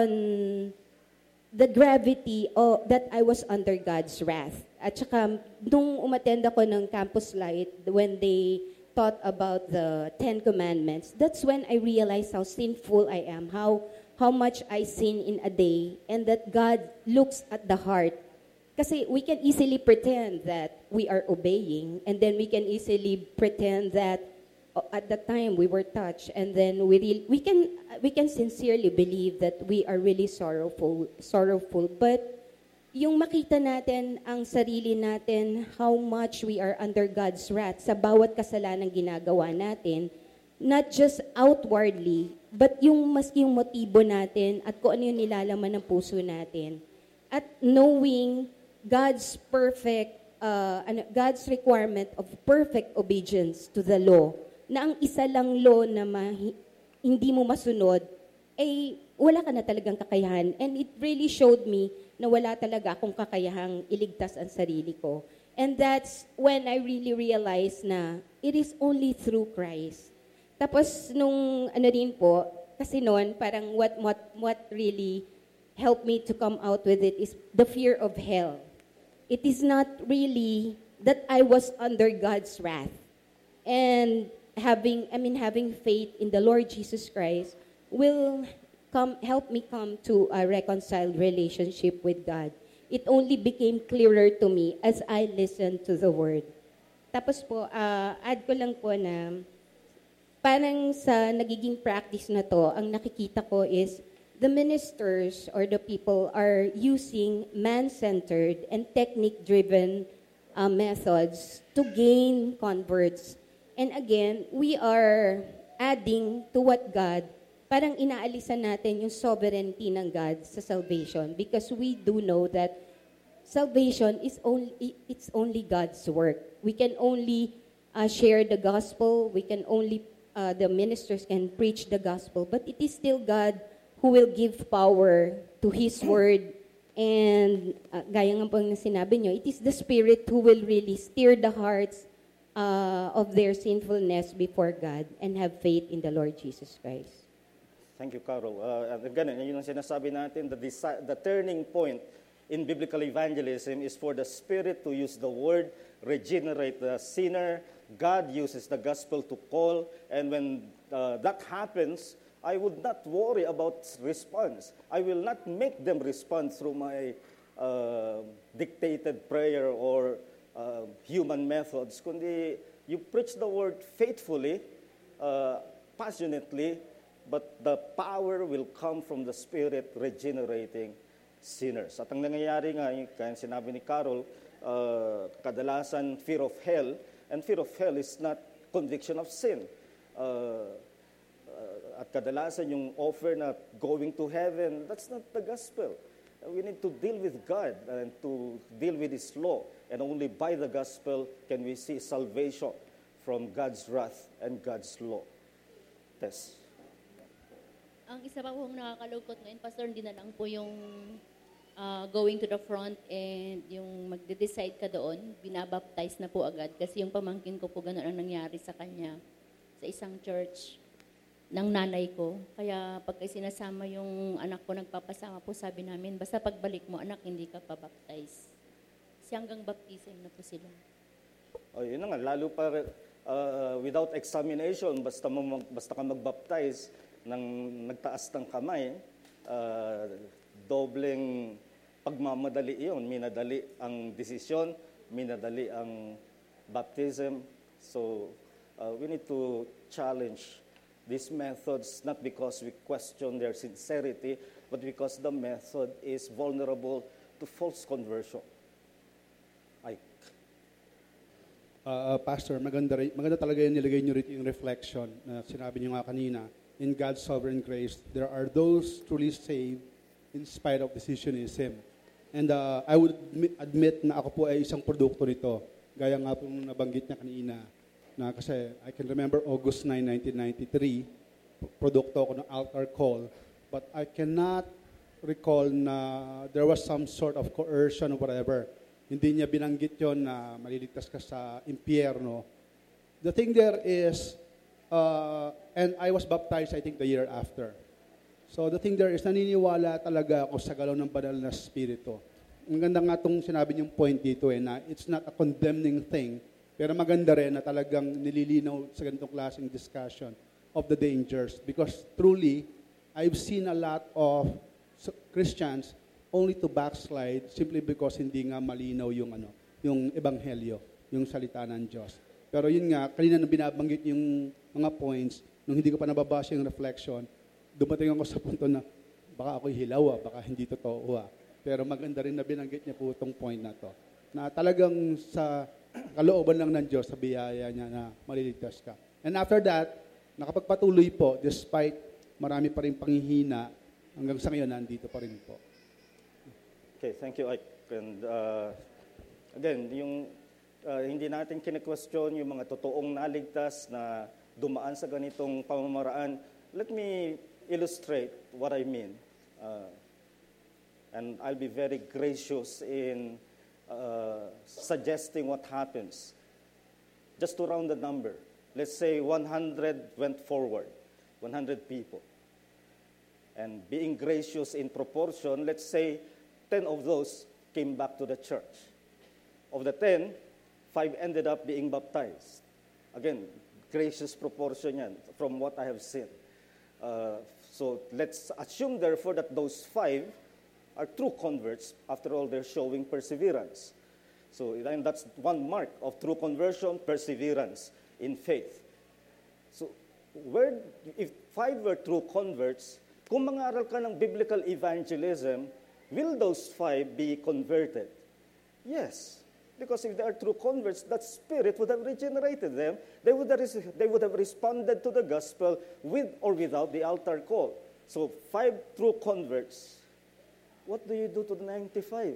on the gravity of, that I was under God's wrath. At saka, nung umattend ako ng Campus Light, when they taught about the Ten Commandments, that's when I realized how sinful I am, how, how much I sin in a day, and that God looks at the heart. Kasi we can easily pretend that we are obeying, and then we can easily pretend that uh, at the time we were touched, and then we re- we can we can sincerely believe that we are really sorrowful sorrowful. But yung makita natin ang sarili natin, how much we are under God's wrath sa bawat kasalanan ginagawa natin, not just outwardly, but yung maski yung motibo natin at kung ano yung nilalaman ng puso natin, at knowing God's perfect, uh, ano, God's requirement of perfect obedience to the law, na ang isa lang law na ma- hindi mo masunod, ay wala ka na talagang kakayahan. And it really showed me na wala talaga akong kakayahang iligtas ang sarili ko. And that's when I really realized na it is only through Christ. Tapos nung ano din po, kasi noon parang what, what, what really helped me to come out with it is the fear of hell. It is not really that I was under God's wrath. And having, I mean, having faith in the Lord Jesus Christ will come, help me come to a reconciled relationship with God. It only became clearer to me as I listened to the Word. Tapos po, uh, add ko lang po na parang sa nagiging practice na to, ang nakikita ko is the ministers or the people are using man-centered and technique-driven uh, methods to gain converts. And again, we are adding to what God, parang inaalisan natin yung sovereignty ng God sa salvation, because we do know that salvation is only, it's only God's work. We can only uh, share the gospel, we can only, uh, the ministers can preach the gospel, but it is still God who will give power to His Word. And uh, gaya nga po ng sinabi nyo, it is the Spirit who will really steer the hearts uh, of their sinfulness before God and have faith in the Lord Jesus Christ. Thank you, Caro. Uh, and again, yun ang sinasabi natin, the, desi- the turning point in biblical evangelism is for the Spirit to use the Word, regenerate the sinner. God uses the gospel to call, and when uh, that happens, I would not worry about response. I will not make them respond through my uh, dictated prayer or uh, human methods. Kundi you preach the word faithfully, uh, passionately, but the power will come from the Spirit regenerating sinners. At ang nangyayari nga, yung kaya sinabi ni Carol, uh, kadalasan fear of hell, and fear of hell is not conviction of sin. Uh, uh, at kadalasan yung offer na going to heaven, that's not the gospel. We need to deal with God and to deal with His law. And only by the gospel can we see salvation from God's wrath and God's law. Tess. Ang isa pa pong nakakalungkot ngayon, Pastor, hindi na lang po yung uh, going to the front and yung magde-decide ka doon, binabaptize na po agad. Kasi yung pamangkin ko po ganun ang nangyari sa kanya sa isang church ng nanay ko. Kaya pagka sinasama yung anak ko, nagpapasama po, sabi namin, basta pagbalik mo, anak, hindi ka pa-baptize. Kasi hanggang baptism na po sila. Oh, yun na nga, lalo pa uh, without examination, basta, mag, basta ka mag-baptize ng nagtaas ng kamay, uh, dobleng pagmamadali iyon. Minadali ang desisyon, minadali ang baptism. So, uh, we need to challenge these methods, not because we question their sincerity, but because the method is vulnerable to false conversion. Ike. Uh, Pastor, maganda, maganda talaga yung nilagay nyo rito yung reflection na sinabi nyo nga kanina. In God's sovereign grace, there are those truly saved in spite of decisionism. And uh, I would admit na ako po ay isang produkto nito. Gaya nga po nabanggit niya kanina. Na kasi I can remember August ninth, nineteen ninety-three, produkto ako ng altar call, but I cannot recall na there was some sort of coercion or whatever. Hindi niya binanggit yon na maliligtas ka sa impyerno. The thing there is, uh, and I was baptized I think the year after. So the thing there is, naniniwala talaga ako sa galaw ng banal na spirito. Ang ganda nga itong sinabi niyong point dito eh, na it's not a condemning thing, pero maganda rin na talagang nililinaw sa ganitong klaseng discussion of the dangers. Because truly, I've seen a lot of Christians only to backslide simply because hindi nga malinaw yung ano, yung ebanghelyo, yung salita ng Diyos. Pero yun nga, kanina nang binabanggit yung mga points, nung hindi ko pa nababasa yung reflection, dumating ako sa punto na baka ako'y hilaw, ah, baka hindi totoo. Ah. Pero maganda rin na binanggit niya po itong point na to. Na talagang sa kalooban lang ng Diyos, sa biyaya niya na maliligtas ka. And after that, nakapagpatuloy po, despite marami pa rin panghihina, hanggang sa ngayon, nandito pa rin po. Okay, thank you, Ike. And uh, again, yung uh, hindi natin kine-question yung mga totoong naligtas na dumaan sa ganitong pamamaraan. Let me illustrate what I mean. Uh, and I'll be very gracious in uh, suggesting what happens. Just to round the number, let's say one hundred went forward, one hundred people. And being gracious in proportion, let's say ten of those came back to the church. Of the ten, five ended up being baptized. Again, gracious proportion yan from what I have seen. Uh, so let's assume therefore that those five are true converts. After all, they're showing perseverance. So and that's one mark of true conversion, perseverance in faith. So where, if five were true converts, kung mangaral ka ng biblical evangelism, will those five be converted? Yes. Because if they are true converts, that Spirit would have regenerated them. They would have, they would have responded to the gospel with or without the altar call. So five true converts. What do you do to the ninety-five?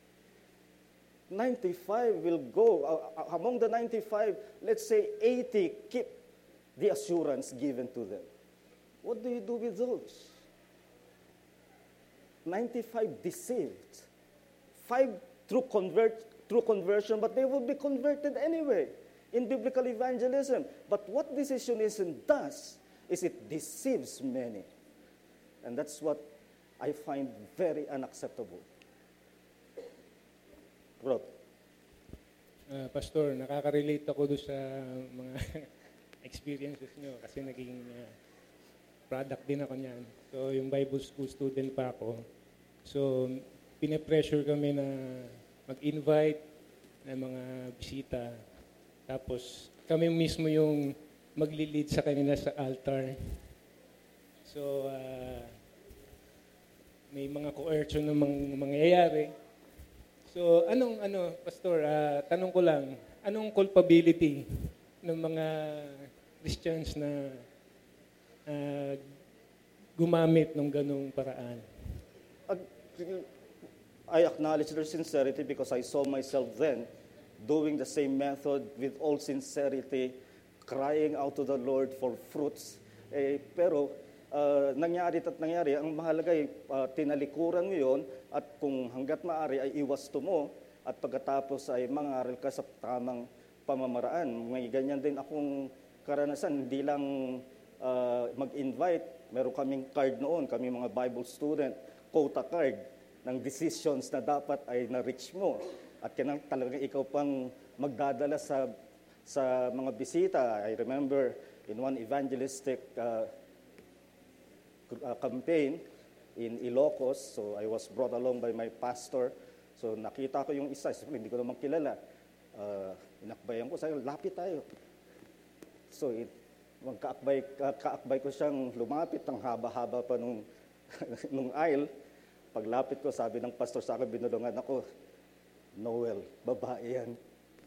ninety-five will go. Uh, among the ninety-five, let's say eighty keep the assurance given to them. What do you do with those? ninety-five deceived. Five true convert, true conversion, but they will be converted anyway in biblical evangelism. But what decisionism does is it deceives many. And that's what I find very unacceptable. Bro. Uh, Pastor, nakaka-relate ako doon sa mga experiences nyo kasi naging uh, product din ako niyan. So, yung Bible school student pa ako. So, pine-pressure kami na mag-invite ng mga bisita. Tapos, kami mismo yung magli-lead sa kanila sa altar. So, uh, may mga coercion na mang- mangyayari. So, anong, ano, Pastor, ah, tanong ko lang, anong culpability ng mga Christians na ah, gumamit ng ganong paraan? Ag- I acknowledge their sincerity because I saw myself then doing the same method with all sincerity, crying out to the Lord for fruits. Eh, pero uh, nangyari at nangyari, ang mahalaga ay uh, tinalikuran mo yun at kung hanggat maaari ay iwasto mo at pagkatapos ay mangaral ka sa tamang pamamaraan. May ganyan din akong karanasan, hindi lang uh, mag-invite. Meron kaming card noon, kami mga Bible student, quota card ng decisions na dapat ay na-reach mo. At kailangan talaga ikaw pang magdadala sa sa mga bisita. I remember in one evangelistic uh, uh, campaign in Ilocos, so I was brought along by my pastor. So nakita ko yung isa, hindi ko naman kilala. Uh, inakbayan ko, sabi, lapit tayo. So it, magkaakbay, uh, kaakbay ko siyang lumapit, ang haba-haba pa nung, nung aisle. Paglapit ko, sabi ng pastor sa akin, binulungan ako, Noel, babae yan.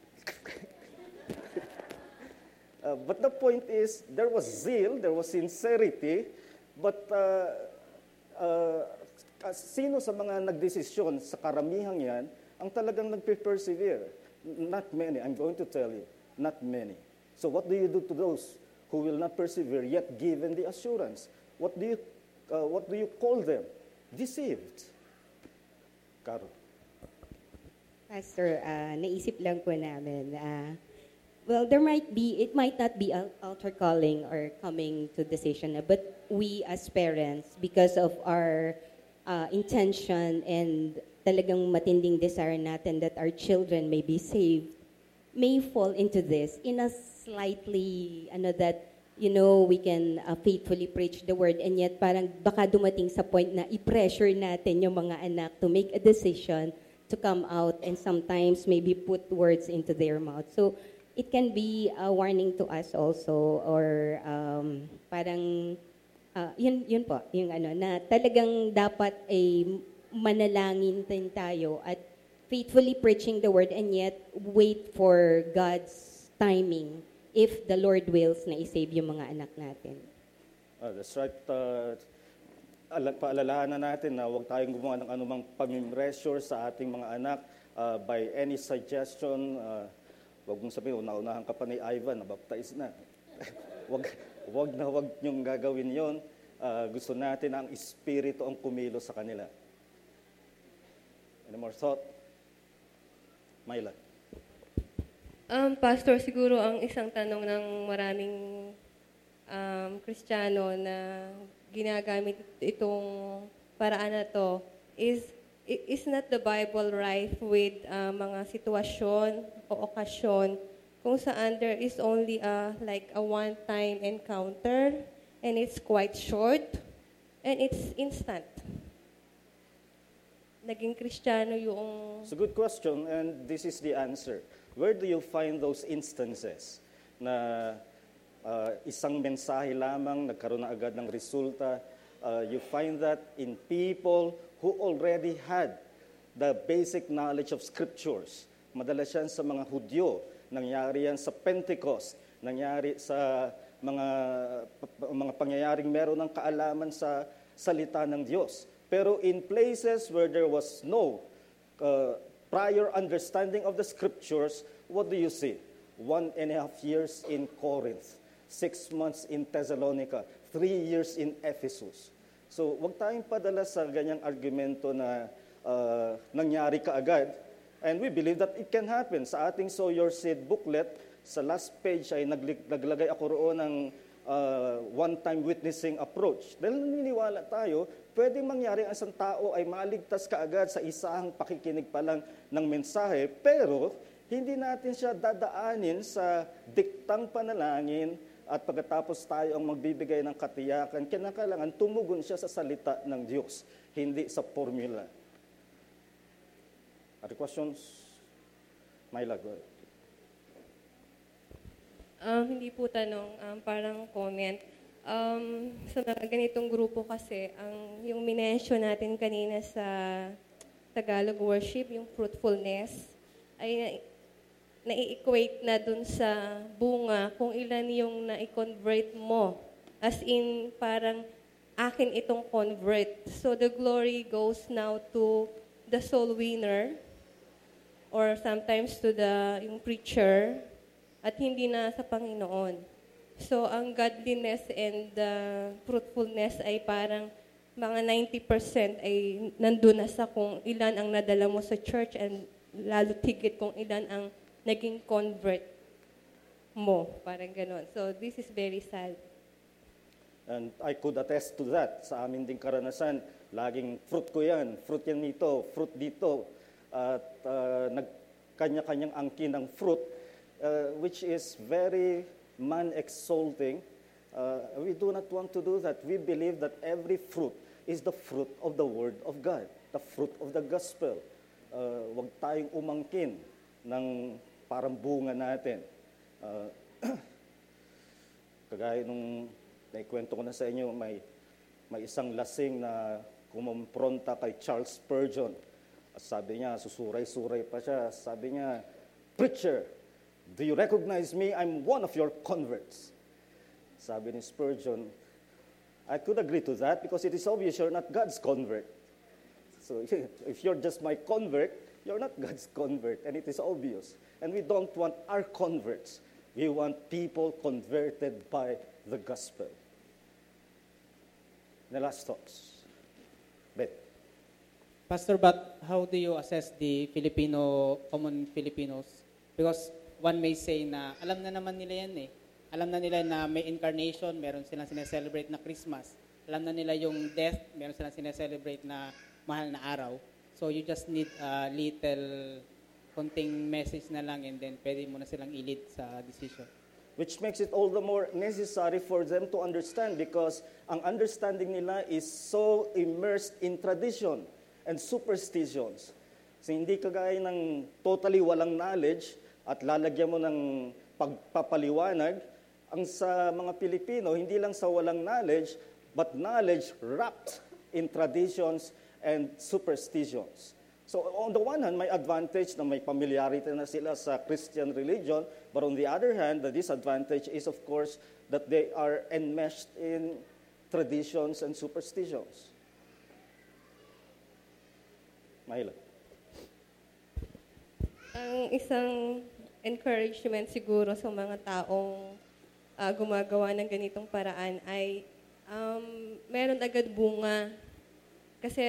uh, but the point is, there was zeal, there was sincerity, but uh, uh, sino sa mga nagdesisyon sa karamihang yan, ang talagang nagpe-persevere? Not many, I'm going to tell you, not many. So what do you do to those who will not persevere, yet given the assurance? What do you, uh, what do you call them? Deceived. Caro. Pastor, uh, naisip lang po namin, uh, well, there might be, it might not be al- altar calling or coming to decision, uh, but we as parents, because of our uh, intention and talagang matinding desire natin that our children may be saved, may fall into this in a slightly, ano, that, you know, we can uh, faithfully preach the word, and yet parang baka dumating sa point na i-pressure natin yung mga anak to make a decision to come out and sometimes maybe put words into their mouth. So it can be a warning to us also, or um, parang, uh, yun, yun po, yung ano, na talagang dapat ay manalangin din tayo at faithfully preaching the word, and yet wait for God's timing if the Lord wills na isave yung mga anak natin. Uh, that's right. Uh, ala- paalalahanan natin na huwag tayong gumawa ng anumang pamimressure sa ating mga anak uh, by any suggestion. Uh, huwag mong sabihin, una-unahan ka pa ni Ivan, nabaptize na. wag, wag na wag niyong gagawin yon. Uh, gusto natin ang espiritu ang kumilo sa kanila. Any more thought? Myla. Um, Pastor, siguro ang isang tanong ng maraming um, Kristiyano na ginagamit itong paraan na to is, is not the Bible rife with uh, mga sitwasyon o okasyon kung saan there is only a, like a one-time encounter and it's quite short and it's instant? Naging Kristiyano yung... It's a good question, and this is the answer. Where do you find those instances na uh, isang mensahe lamang nagkaroon na agad ng resulta? Uh, you find that in people who already had the basic knowledge of scriptures. Madalas yan sa mga Hudyo, nangyari yan sa Pentecost, nangyari sa mga mga pangyayaring meron ng kaalaman sa salita ng Diyos. Pero in places where there was no uh, prior understanding of the scriptures, what do you see? One and a half years in Corinth, six months in Thessalonica, three years in Ephesus. So, wag tayong padala sa ganyang argumento na uh, nangyari kaagad. And we believe that it can happen. Sa ating Sow Your Seed booklet, sa last page ay naglig- naglagay ako roon ng uh, one-time witnessing approach. Dahil naniniwala tayo, pwedeng mangyari ang isang tao ay maligtas kaagad sa isang pakikinig pa lang ng mensahe, pero hindi natin siya dadaanin sa diktang panalangin at pagkatapos tayo ang magbibigay ng katiyakan, kinakailangan tumugon siya sa salita ng Diyos, hindi sa formula. Other questions? Myla, go ahead. Um, hindi po tanong, um, parang comment. Um, sa mga ganitong grupo kasi, ang yung minensyon natin kanina sa Tagalog worship, yung fruitfulness, ay na- nai-equate na dun sa bunga kung ilan yung na-convert mo. As in, parang akin itong convert. So the glory goes now to the soul winner or sometimes to the yung preacher at hindi na sa Panginoon. So, ang godliness and uh, fruitfulness ay parang mga ninety percent ay nandun na sa kung ilan ang nadala mo sa church and lalo tigit kung ilan ang naging convert mo. Parang ganon. So, this is very sad. And I could attest to that. Sa amin ding karanasan, laging fruit ko yan, fruit yan dito, fruit dito. At uh, nagkanya-kanyang angkin ng fruit, uh, which is very man-exalting. Uh, we do not want to do that. We believe that every fruit is the fruit of the Word of God, the fruit of the gospel. Uh, huwag tayong umangkin ng parang bunga natin. Uh, kagaya nung naikwento ko na sa inyo, may, may isang lasing na kumompronta kay Charles Spurgeon. At sabi niya, susuray-suray pa siya. Sabi niya, "Preacher, do you recognize me? I'm one of your converts." Sabi ni Spurgeon, I could agree to that because it is obvious you're not God's convert. So if you're just my convert, you're not God's convert, and it is obvious. And we don't want our converts. We want people converted by the gospel. The last thoughts. Beth. Pastor, but how do you assess the Filipino, common Filipinos? Because one may say na alam na naman nila yan eh. Alam na nila na may incarnation, meron silang sineselebrate na Christmas. Alam na nila yung death, meron silang sineselebrate na mahal na araw. So you just need a little konting message na lang and then pwede mo na silang i-lead sa decision. Which makes it all the more necessary for them to understand because ang understanding nila is so immersed in tradition and superstitions. So hindi kagaya ng totally walang knowledge at lalagyan mo ng pagpapaliwanag, ang sa mga Pilipino, hindi lang sa walang knowledge, but knowledge wrapped in traditions and superstitions. So on the one hand, may advantage na may familiarity na sila sa Christian religion, but on the other hand, the disadvantage is of course that they are enmeshed in traditions and superstitions. Mahila. Ang isang encouragement siguro sa mga taong uh, gumagawa ng ganitong paraan ay um, meron agad bunga. Kasi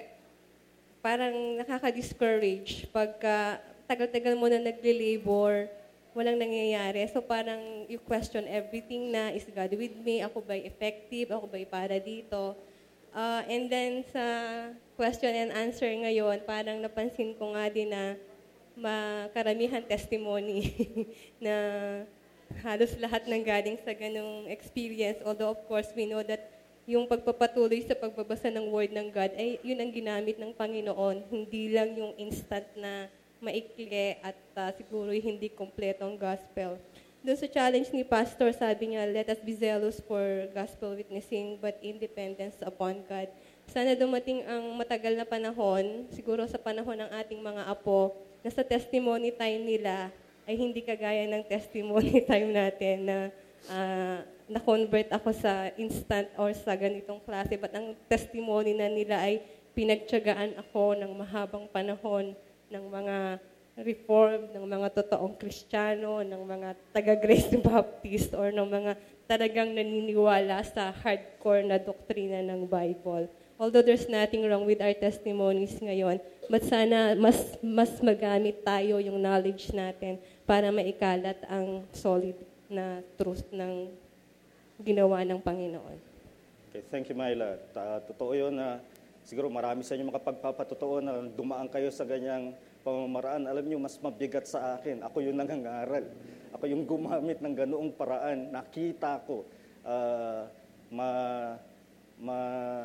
parang nakaka-discourage pagka tagal-tagal mo na nagle-labor, walang nangyayari. So parang you question everything na, is God with me? Ako ba'y effective? Ako ba'y para dito? Uh, and then sa question and answer ngayon, parang napansin ko nga din na makaramihan testimony na halos lahat ng galing sa ganong experience. Although of course we know that yung pagpapatuloy sa pagbabasa ng Word ng God ay yun ang ginamit ng Panginoon. Hindi lang yung instant na maikli at uh, siguro hindi kompleto ang gospel. Doon sa challenge ni Pastor, sabi niya, let us be zealous for gospel witnessing but independence upon God. Sana dumating ang matagal na panahon, siguro sa panahon ng ating mga apo, na sa testimony time nila ay hindi kagaya ng testimony time natin na uh, na-convert ako sa instant or sa ganitong klase. But ang testimony na nila ay pinagtiyagaan ako ng mahabang panahon ng mga reform, ng mga totoong Kristiyano, ng mga taga-Grace Baptist, or ng mga talagang naniniwala sa hardcore na doktrina ng Bible. Although there's nothing wrong with our testimonies ngayon, but sana mas mas magamit tayo yung knowledge natin para maikalat ang solid na truth ng ginawa ng Panginoon. Okay, thank you, Myla. Ta- totoo yun na siguro marami sa inyo makapagpapatotoo na dumaan kayo sa ganyang pamamaraan. Alam niyo, mas mabigat sa akin. Ako yung nangangaral. Ako yung gumamit ng ganoong paraan. Nakita ko. Uh, ma, ma,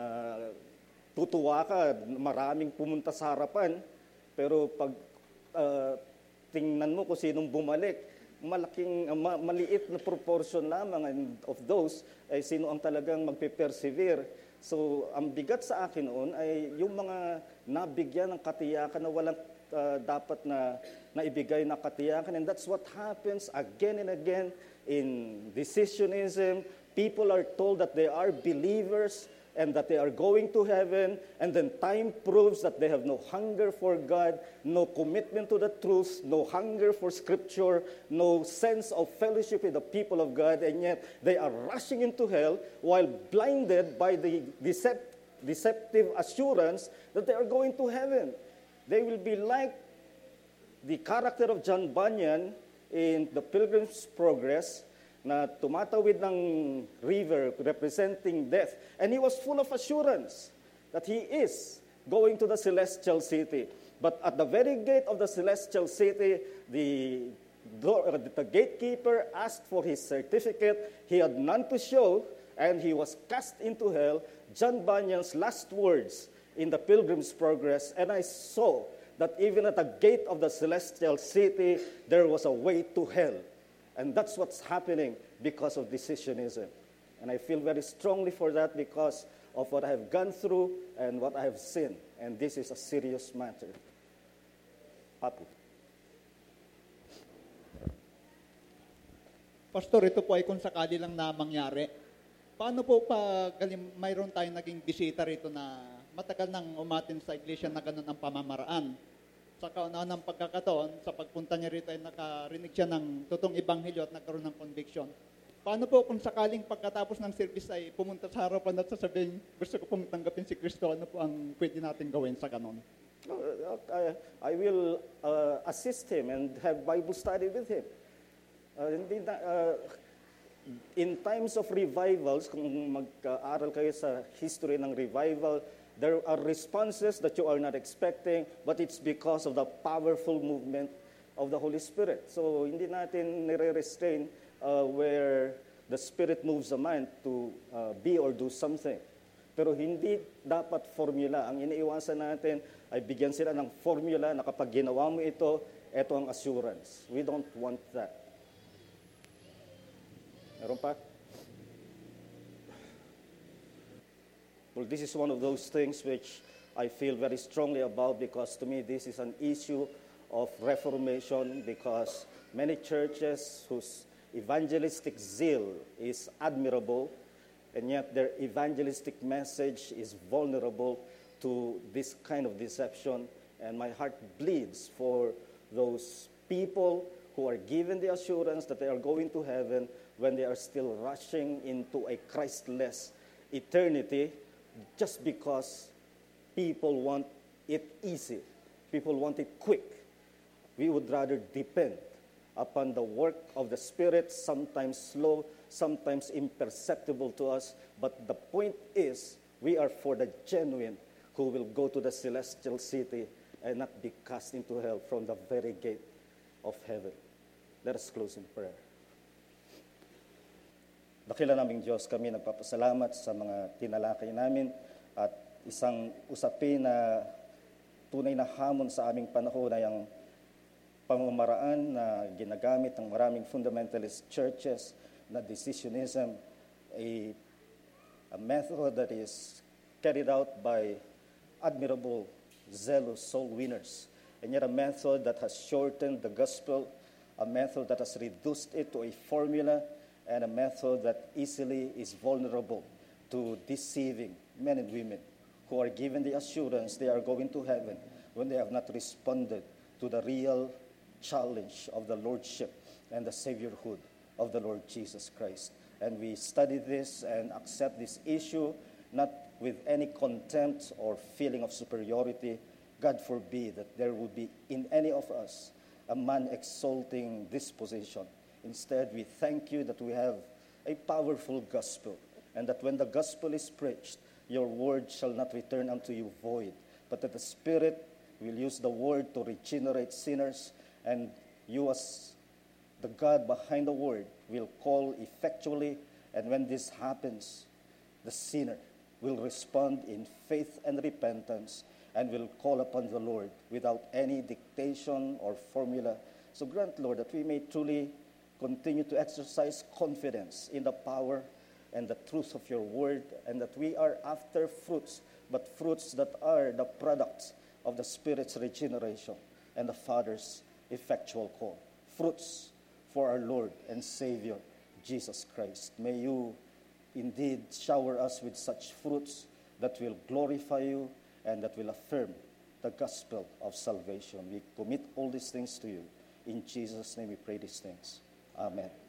tutuwa ka, maraming pumunta sa harapan. Pero pag uh, tingnan mo kung sinong bumalik, malaking, uh, ma- maliit na proportion lamang and of those ay sino ang talagang magpe-persevere. So, ang bigat sa akin noon ay yung mga nabigyan ng katiyakan na walang uh, dapat na naibigay na katiyakan. And that's what happens again and again in decisionism. People are told that they are believers and that they are going to heaven, and then time proves that they have no hunger for God, no commitment to the truth, no hunger for Scripture, no sense of fellowship with the people of God, and yet they are rushing into hell while blinded by the decept- deceptive assurance that they are going to heaven. They will be like the character of John Bunyan in The Pilgrim's Progress, na tumatawid ng river representing death. And he was full of assurance that he is going to the celestial city. But at the very gate of the celestial city, the, door, the gatekeeper asked for his certificate. He had none to show, and he was cast into hell. John Bunyan's last words in The Pilgrim's Progress, and I saw that even at the gate of the celestial city, there was a way to hell. And that's what's happening because of decisionism. And I feel very strongly for that because of what I have gone through and what I have seen. And this is a serious matter. Papu. Pastor, ito po ay kung sakali lang na mangyari. Paano po pag mayroon tayong naging bisita rito na matagal nang umatin sa iglesia na ganun ang pamamaraan? Sa kauna-unang pagkakataon, sa pagpunta niya rito ay nakarinig siya ng totoong ebanghelyo at nagkaroon ng conviction. Paano po kung sakaling pagkatapos ng service ay pumunta sa harapan at sasabihin, gusto ko pong tanggapin si Kristo, ano po ang pwede natin gawin sa ganon? Uh, I, I will uh, assist him and have Bible study with him. Uh, hindi na, uh, in times of revivals, kung mag-aaral kayo sa history ng revival, there are responses that you are not expecting, but it's because of the powerful movement of the Holy Spirit. So hindi natin nire-restrain uh, where the Spirit moves the mind to uh, be or do something. Pero hindi dapat formula. Ang iniiwasan natin ay bigyan sila ng formula na kapag ginawa mo ito, ito ang assurance. We don't want that. Meron pa? Well, this is one of those things which I feel very strongly about because to me this is an issue of reformation because many churches whose evangelistic zeal is admirable and yet their evangelistic message is vulnerable to this kind of deception, and my heart bleeds for those people who are given the assurance that they are going to heaven when they are still rushing into a Christless eternity just because people want it easy. People want it quick. We would rather depend upon the work of the Spirit, sometimes slow, sometimes imperceptible to us. But the point is, we are for the genuine who will go to the celestial city and not be cast into hell from the very gate of heaven. Let us close in prayer. Dakila naming Diyos, kami nagpapasalamat sa mga tinalakay namin at isang usapin na tunay na hamon sa aming panahon ay ang pamamaraan na ginagamit ng maraming fundamentalist churches na decisionism, a, a method that is carried out by admirable, zealous soul winners, and yet a method that has shortened the gospel, a method that has reduced it to a formula, and a method that easily is vulnerable to deceiving men and women who are given the assurance they are going to heaven when they have not responded to the real challenge of the lordship and the saviorhood of the Lord Jesus Christ. And we study this and accept this issue not with any contempt or feeling of superiority. God forbid that there would be in any of us a man exalting this position. Instead, we thank you that we have a powerful gospel, and that when the gospel is preached, your word shall not return unto you void, but that the Spirit will use the word to regenerate sinners, and you as the God behind the word will call effectually, and when this happens, the sinner will respond in faith and repentance and will call upon the Lord without any dictation or formula. So grant, Lord, that we may truly continue to exercise confidence in the power and the truth of your word, and that we are after fruits, but fruits that are the products of the Spirit's regeneration and the Father's effectual call. Fruits for our Lord and Savior, Jesus Christ. May you indeed shower us with such fruits that will glorify you and that will affirm the gospel of salvation. We commit all these things to you. In Jesus' name we pray these things. Amen.